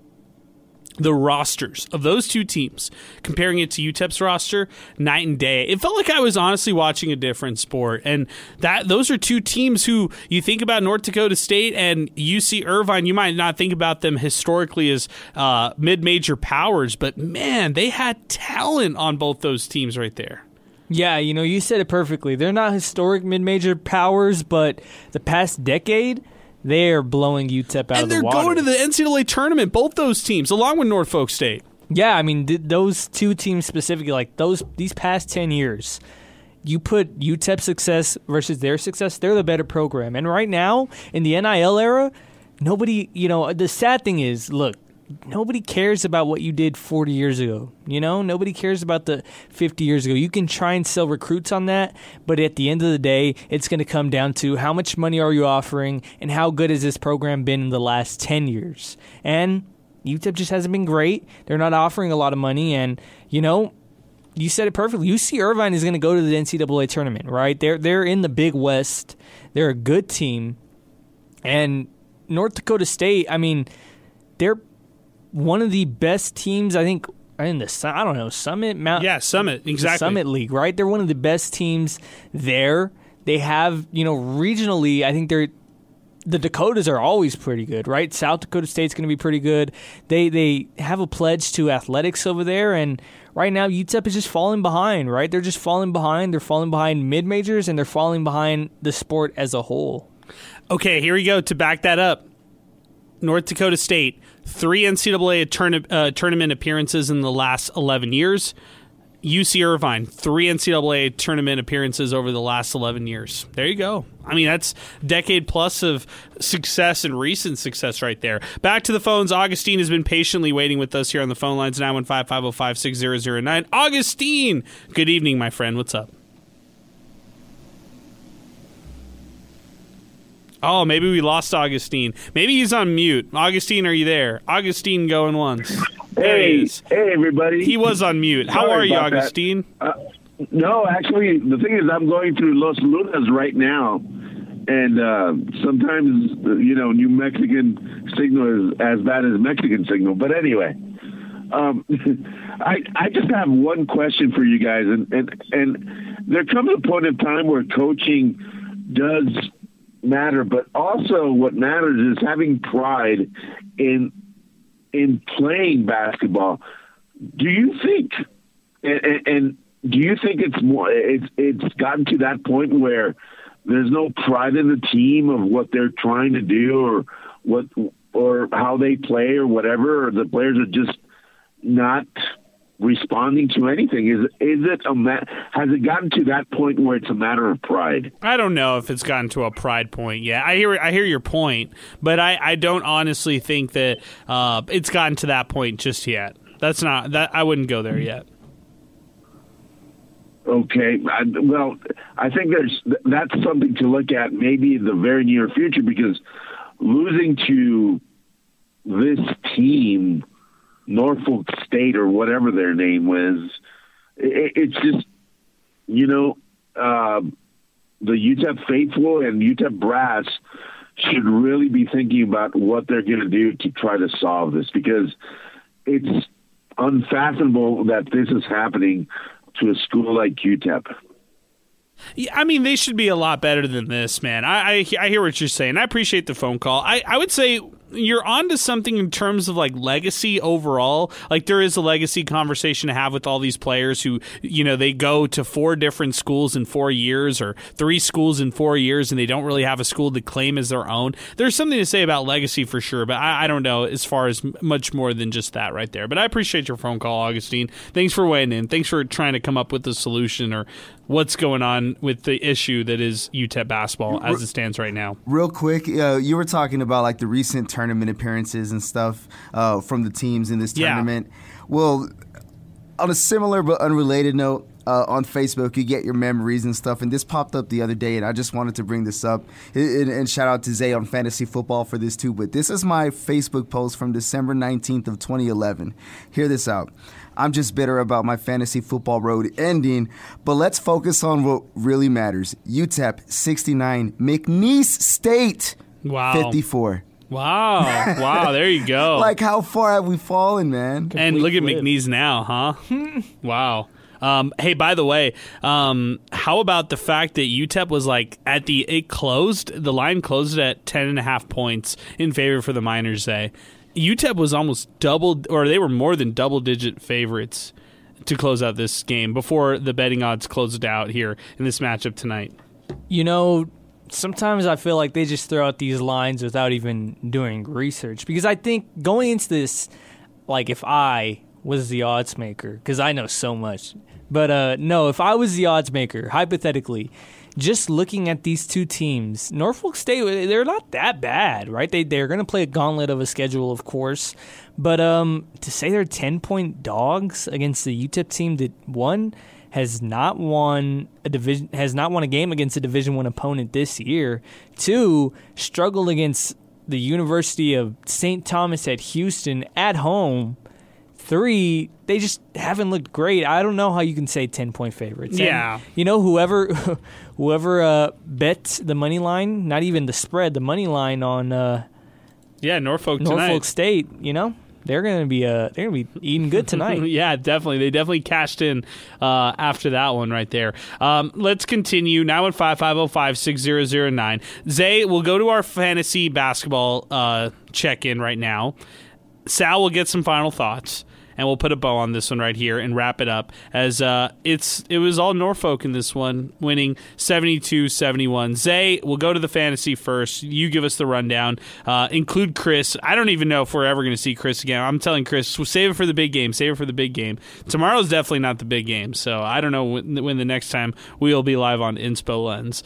The rosters of those two teams, comparing it to UTEP's roster, night and day. It felt like I was honestly watching a different sport. And those are two teams who you think about North Dakota State and UC Irvine, you might not think about them historically as mid-major powers, but man, they had talent on both those teams right there. Yeah, you said it perfectly. They're not historic mid-major powers, but the past decade, they're blowing UTEP out of the water. And they're going to the NCAA tournament, both those teams, along with Norfolk State. Yeah, I mean, those two teams specifically, these past 10 years, you put UTEP's success versus their success, they're the better program. And right now, in the NIL era, nobody, the sad thing is, look, nobody cares about what you did 40 years ago. Nobody cares about the 50 years ago. You can try and sell recruits on that, but at the end of the day, it's going to come down to how much money are you offering and how good has this program been in the last 10 years. And UTEP just hasn't been great. They're not offering a lot of money, and, you said it perfectly. UC Irvine is going to go to the NCAA tournament, right? They're in the Big West. They're a good team. And North Dakota State, I mean, they're one of the best teams, I think, in the Summit Mount. Yeah, Summit, exactly. Summit League, right? They're one of the best teams there. They have, regionally, I think the Dakotas are always pretty good, right? South Dakota State's going to be pretty good. They have a pledge to athletics over there, and right now UTEP is just falling behind, right? They're just falling behind. They're falling behind mid-majors, and they're falling behind the sport as a whole. Okay, here we go. To back that up, North Dakota State, 3 NCAA tournament appearances in the last 11 years. UC Irvine, 3 NCAA tournament appearances over the last 11 years. There you go. I mean, that's a decade plus of success and recent success right there. Back to the phones. Augustine has been patiently waiting with us here on the phone lines, 915-505-6009. Augustine, good evening, my friend. What's up? Oh, maybe we lost Augustine. Maybe he's on mute. Augustine, are you there? Augustine going once. There he is. Hey, everybody. He was on mute. How are you, Augustine? No, actually, the thing is I'm going through Los Lunas right now. And sometimes, New Mexican signal is as bad as Mexican signal. But anyway, I just have one question for you guys. And there comes a point in time where coaching does matter, but also what matters is having pride in playing basketball. Do you think, and do you think it's gotten to that point where there's no pride in the team of what they're trying to do or how they play or whatever, or the players are just not responding to anything? Has it gotten to that point where it's a matter of pride? I don't know if it's gotten to a pride point yet. I hear your point, but I don't honestly think that it's gotten to that point just yet. I wouldn't go there yet. Okay, I think that's something to look at maybe in the very near future, because losing to this team, Norfolk State or whatever their name was, it's just, the UTEP faithful and UTEP brass should really be thinking about what they're going to do to try to solve this, because it's unfathomable that this is happening to a school like UTEP. Yeah, I mean, they should be a lot better than this, man. I hear what you're saying. I appreciate the phone call. I would say you're onto something in terms of like legacy overall. Like there is a legacy conversation to have with all these players who, they go to 4 different schools in 4 years or 3 schools in 4 years, and they don't really have a school to claim as their own. There's something to say about legacy for sure, but I don't know as far as much more than just that right there. But I appreciate your phone call, Augustine. Thanks for weighing in. Thanks for trying to come up with a solution or what's going on with the issue that is UTEP basketball as it stands right now. Real quick, you were talking about like the recent tournament appearances and stuff from the teams in this tournament. Yeah. Well, on a similar but unrelated note, on Facebook, you get your memories and stuff, and this popped up the other day, and I just wanted to bring this up, and shout out to Zay on Fantasy Football for this too, but this is my Facebook post from December 19th of 2011. Hear this out. I'm just bitter about my fantasy football road ending, but let's focus on what really matters. UTEP 69, McNeese State 54. Wow, there you go. Like, how far have we fallen, man? And look at McNeese now, huh? Wow. Hey, by the way, how about the fact that UTEP was like the line closed at 10.5 points in favor for the Miners. UTEP was almost they were more than double-digit favorites to close out this game before the betting odds closed out here in this matchup tonight. Sometimes I feel like they just throw out these lines without even doing research. Because I think going into this, like if I was the odds maker, because I know so much, but no, if I was the odds maker, hypothetically, just looking at these two teams, Norfolk State, they're not that bad, right? They're going to play a gauntlet of a schedule, of course. But to say they're 10-point dogs against the UTEP team that, one, has not won a game against a Division I opponent this year, 2, struggled against the University of St. Thomas at Houston at home, 3, they just haven't looked great. I don't know how you can say 10-point favorites. Yeah. And, whoever bets the money line, not even the spread, the money line on Norfolk State, they're going to be eating good tonight. Yeah, definitely. They definitely cashed in after that one right there. Let's continue. 915-505-6009. Zay, we'll go to our fantasy basketball check-in right now. Sal will get some final thoughts, and we'll put a bow on this one right here and wrap it up, as it was all Norfolk in this one, winning 72-71. Zay, we'll go to the fantasy first. You give us the rundown. Include Chris. I don't even know if we're ever going to see Chris again. I'm telling Chris, we'll save it for the big game. Save it for the big game. Tomorrow's definitely not the big game, so I don't know when the next time we'll be live on Inspo Lens.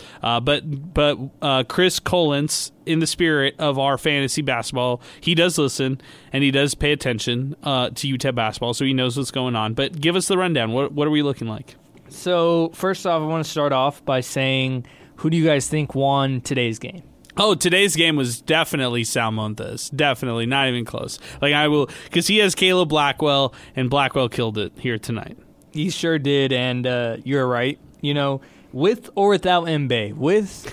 But Chris Collins, in the spirit of our fantasy basketball, he does listen and he does pay attention to UTEP basketball, so he knows what's going on. But give us the rundown. What are we looking like? So first off, I want to start off by saying, who do you guys think won today's game? Oh, today's game was definitely Sal Montes. Definitely, not even close. Because he has Caleb Blackwell, and Blackwell killed it here tonight. He sure did, and you're right. With or without Mbaye, with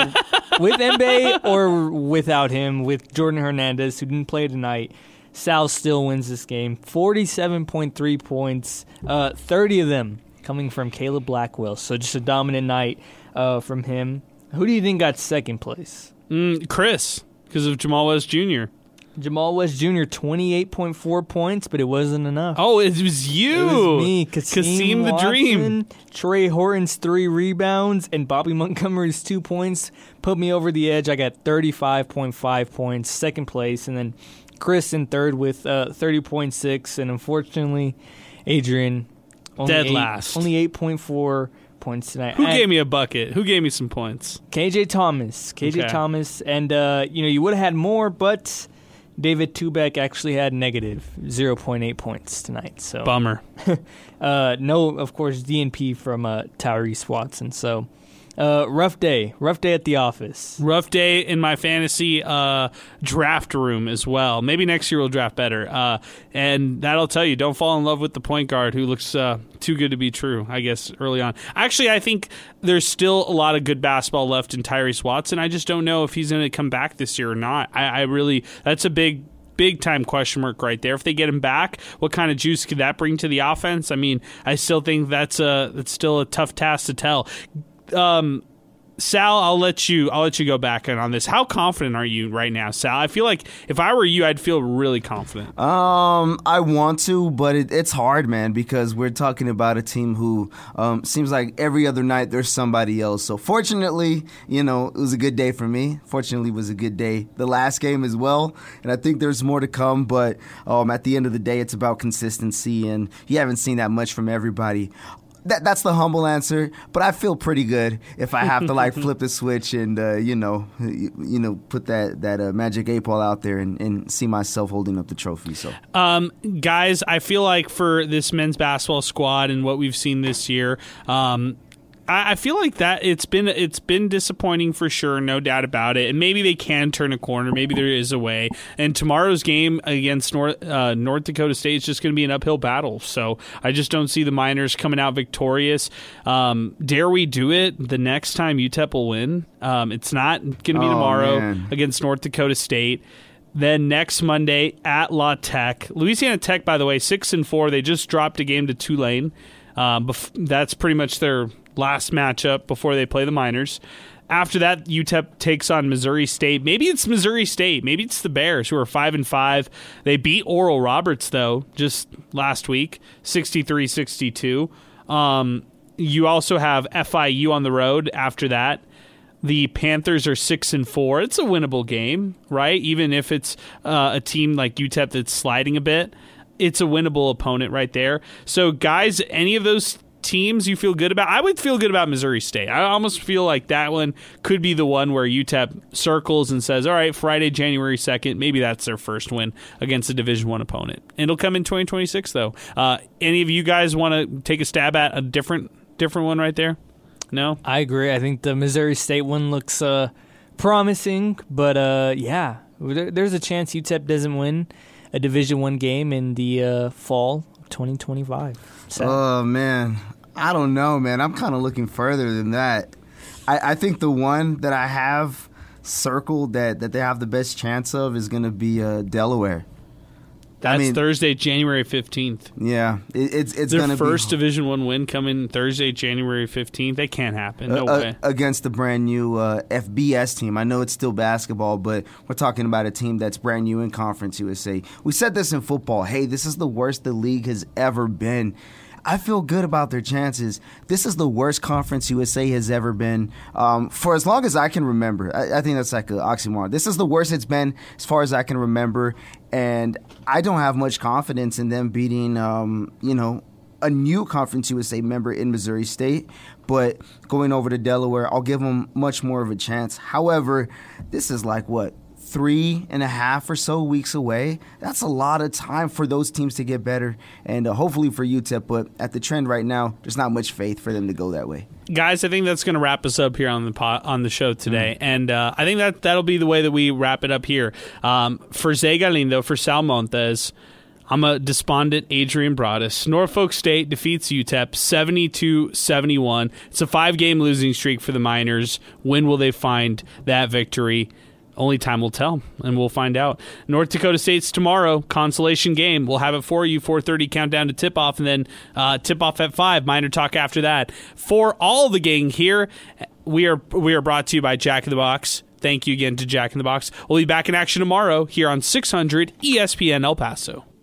Mbaye or without him, with Jordan Hernandez, who didn't play tonight, Sal still wins this game. 47.3 points, 30 of them coming from Caleb Blackwell. So just a dominant night from him. Who do you think got second place? Chris, because of Jamal West Jr. Jamal West Jr., 28.4 points, but it wasn't enough. Oh, it was you. It was me. Kasim the Dream. Trey Horton's 3 rebounds and Bobby Montgomery's 2 points put me over the edge. I got 35.5 points, second place, and then Chris in third with 30.6, and unfortunately, Adrian dead last. Only 8.4 points tonight. Who gave me a bucket? Who gave me some points? KJ Thomas. Thomas, and you would have had more, but David Tubeck actually had negative 0.8 points tonight. So bummer. No, of course, DNP from Tyrese Watson. So rough day at the office. Rough day in my fantasy draft room as well. Maybe next year we'll draft better. And that'll tell you, don't fall in love with the point guard who looks too good to be true, I guess, early on. Actually, I think there's still a lot of good basketball left in Tyrese Watson. I just don't know if he's going to come back this year or not. I really, that's a big time question mark right there. If they get him back, what kind of juice could that bring to the offense? I mean, I still think that's still a tough task to tell. Sal, I'll let you go back on this. How confident are you right now, Sal? I feel like if I were you, I'd feel really confident. I want to, but it's hard, man, because we're talking about a team who seems like every other night there's somebody else. So fortunately, it was a good day for me. Fortunately, it was a good day the last game as well, and I think there's more to come. But at the end of the day, it's about consistency, and you haven't seen that much from everybody. That's the humble answer, but I feel pretty good if I have to flip the switch and put that magic 8-ball out there and see myself holding up the trophy. So, guys, I feel like for this men's basketball squad and what we've seen this year, I feel like that it's been disappointing for sure, no doubt about it. And maybe they can turn a corner. Maybe there is a way. And tomorrow's game against North Dakota State is just going to be an uphill battle. So I just don't see the Miners coming out victorious. Dare we do it the next time UTEP will win? It's not going to be tomorrow against North Dakota State. Then next Monday at La Tech. Louisiana Tech, by the way, 6-4. They just dropped a game to Tulane. That's pretty much their last matchup before they play the Miners. After that, UTEP takes on Missouri State. Maybe it's Missouri State. Maybe it's the Bears, who are 5-5. They beat Oral Roberts, though, just last week, 63-62. You also have FIU on the road after that. The Panthers are 6-4. It's a winnable game, right? Even if it's a team like UTEP that's sliding a bit, it's a winnable opponent right there. So, guys, any of those teams you feel good about? I would feel good about Missouri State. I almost feel like that one could be the one where UTEP circles and says, all right, Friday, January 2nd, maybe that's their first win against a Division I opponent. It'll come in 2026, though. Any of you guys want to take a stab at a different one right there? No? I agree. I think the Missouri State one looks promising, but there's a chance UTEP doesn't win a Division I game in the fall of 2025. So. Oh, man. I don't know, man. I'm kind of looking further than that. I think the one that I have circled that they have the best chance of is going to be Delaware. That's Thursday, January 15th. Yeah, it's going to be their first Division I win coming Thursday, January 15th. That can't happen. No way. Against the brand new FBS team. I know it's still basketball, but we're talking about a team that's brand new in Conference USA. We said this in football. Hey, this is the worst the league has ever been. I feel good about their chances. This is the worst Conference USA has ever been for as long as I can remember. I think that's like an oxymoron. This is the worst it's been as far as I can remember, and I don't have much confidence in them beating, a new Conference USA member in Missouri State. But going over to Delaware, I'll give them much more of a chance. However, this is like, 3.5 or so weeks away. That's a lot of time for those teams to get better, and hopefully for UTEP. But at the trend right now, there's not much faith for them to go that way. Guys, I think that's going to wrap us up here on the show today, and I think that'll be the way that we wrap it up here. For Zay Galindo, for Sal Montes, I'm a despondent Adrian Broadus. Norfolk State defeats UTEP 72-71. It's a 5-game losing streak for the Miners. When will they find that victory? Only time will tell, and we'll find out. North Dakota State's tomorrow, consolation game. We'll have it for you, 4:30 countdown to tip-off, and then tip-off at 5, Miner Talk after that. For all the gang here, we are brought to you by Jack in the Box. Thank you again to Jack in the Box. We'll be back in action tomorrow here on 600 ESPN El Paso.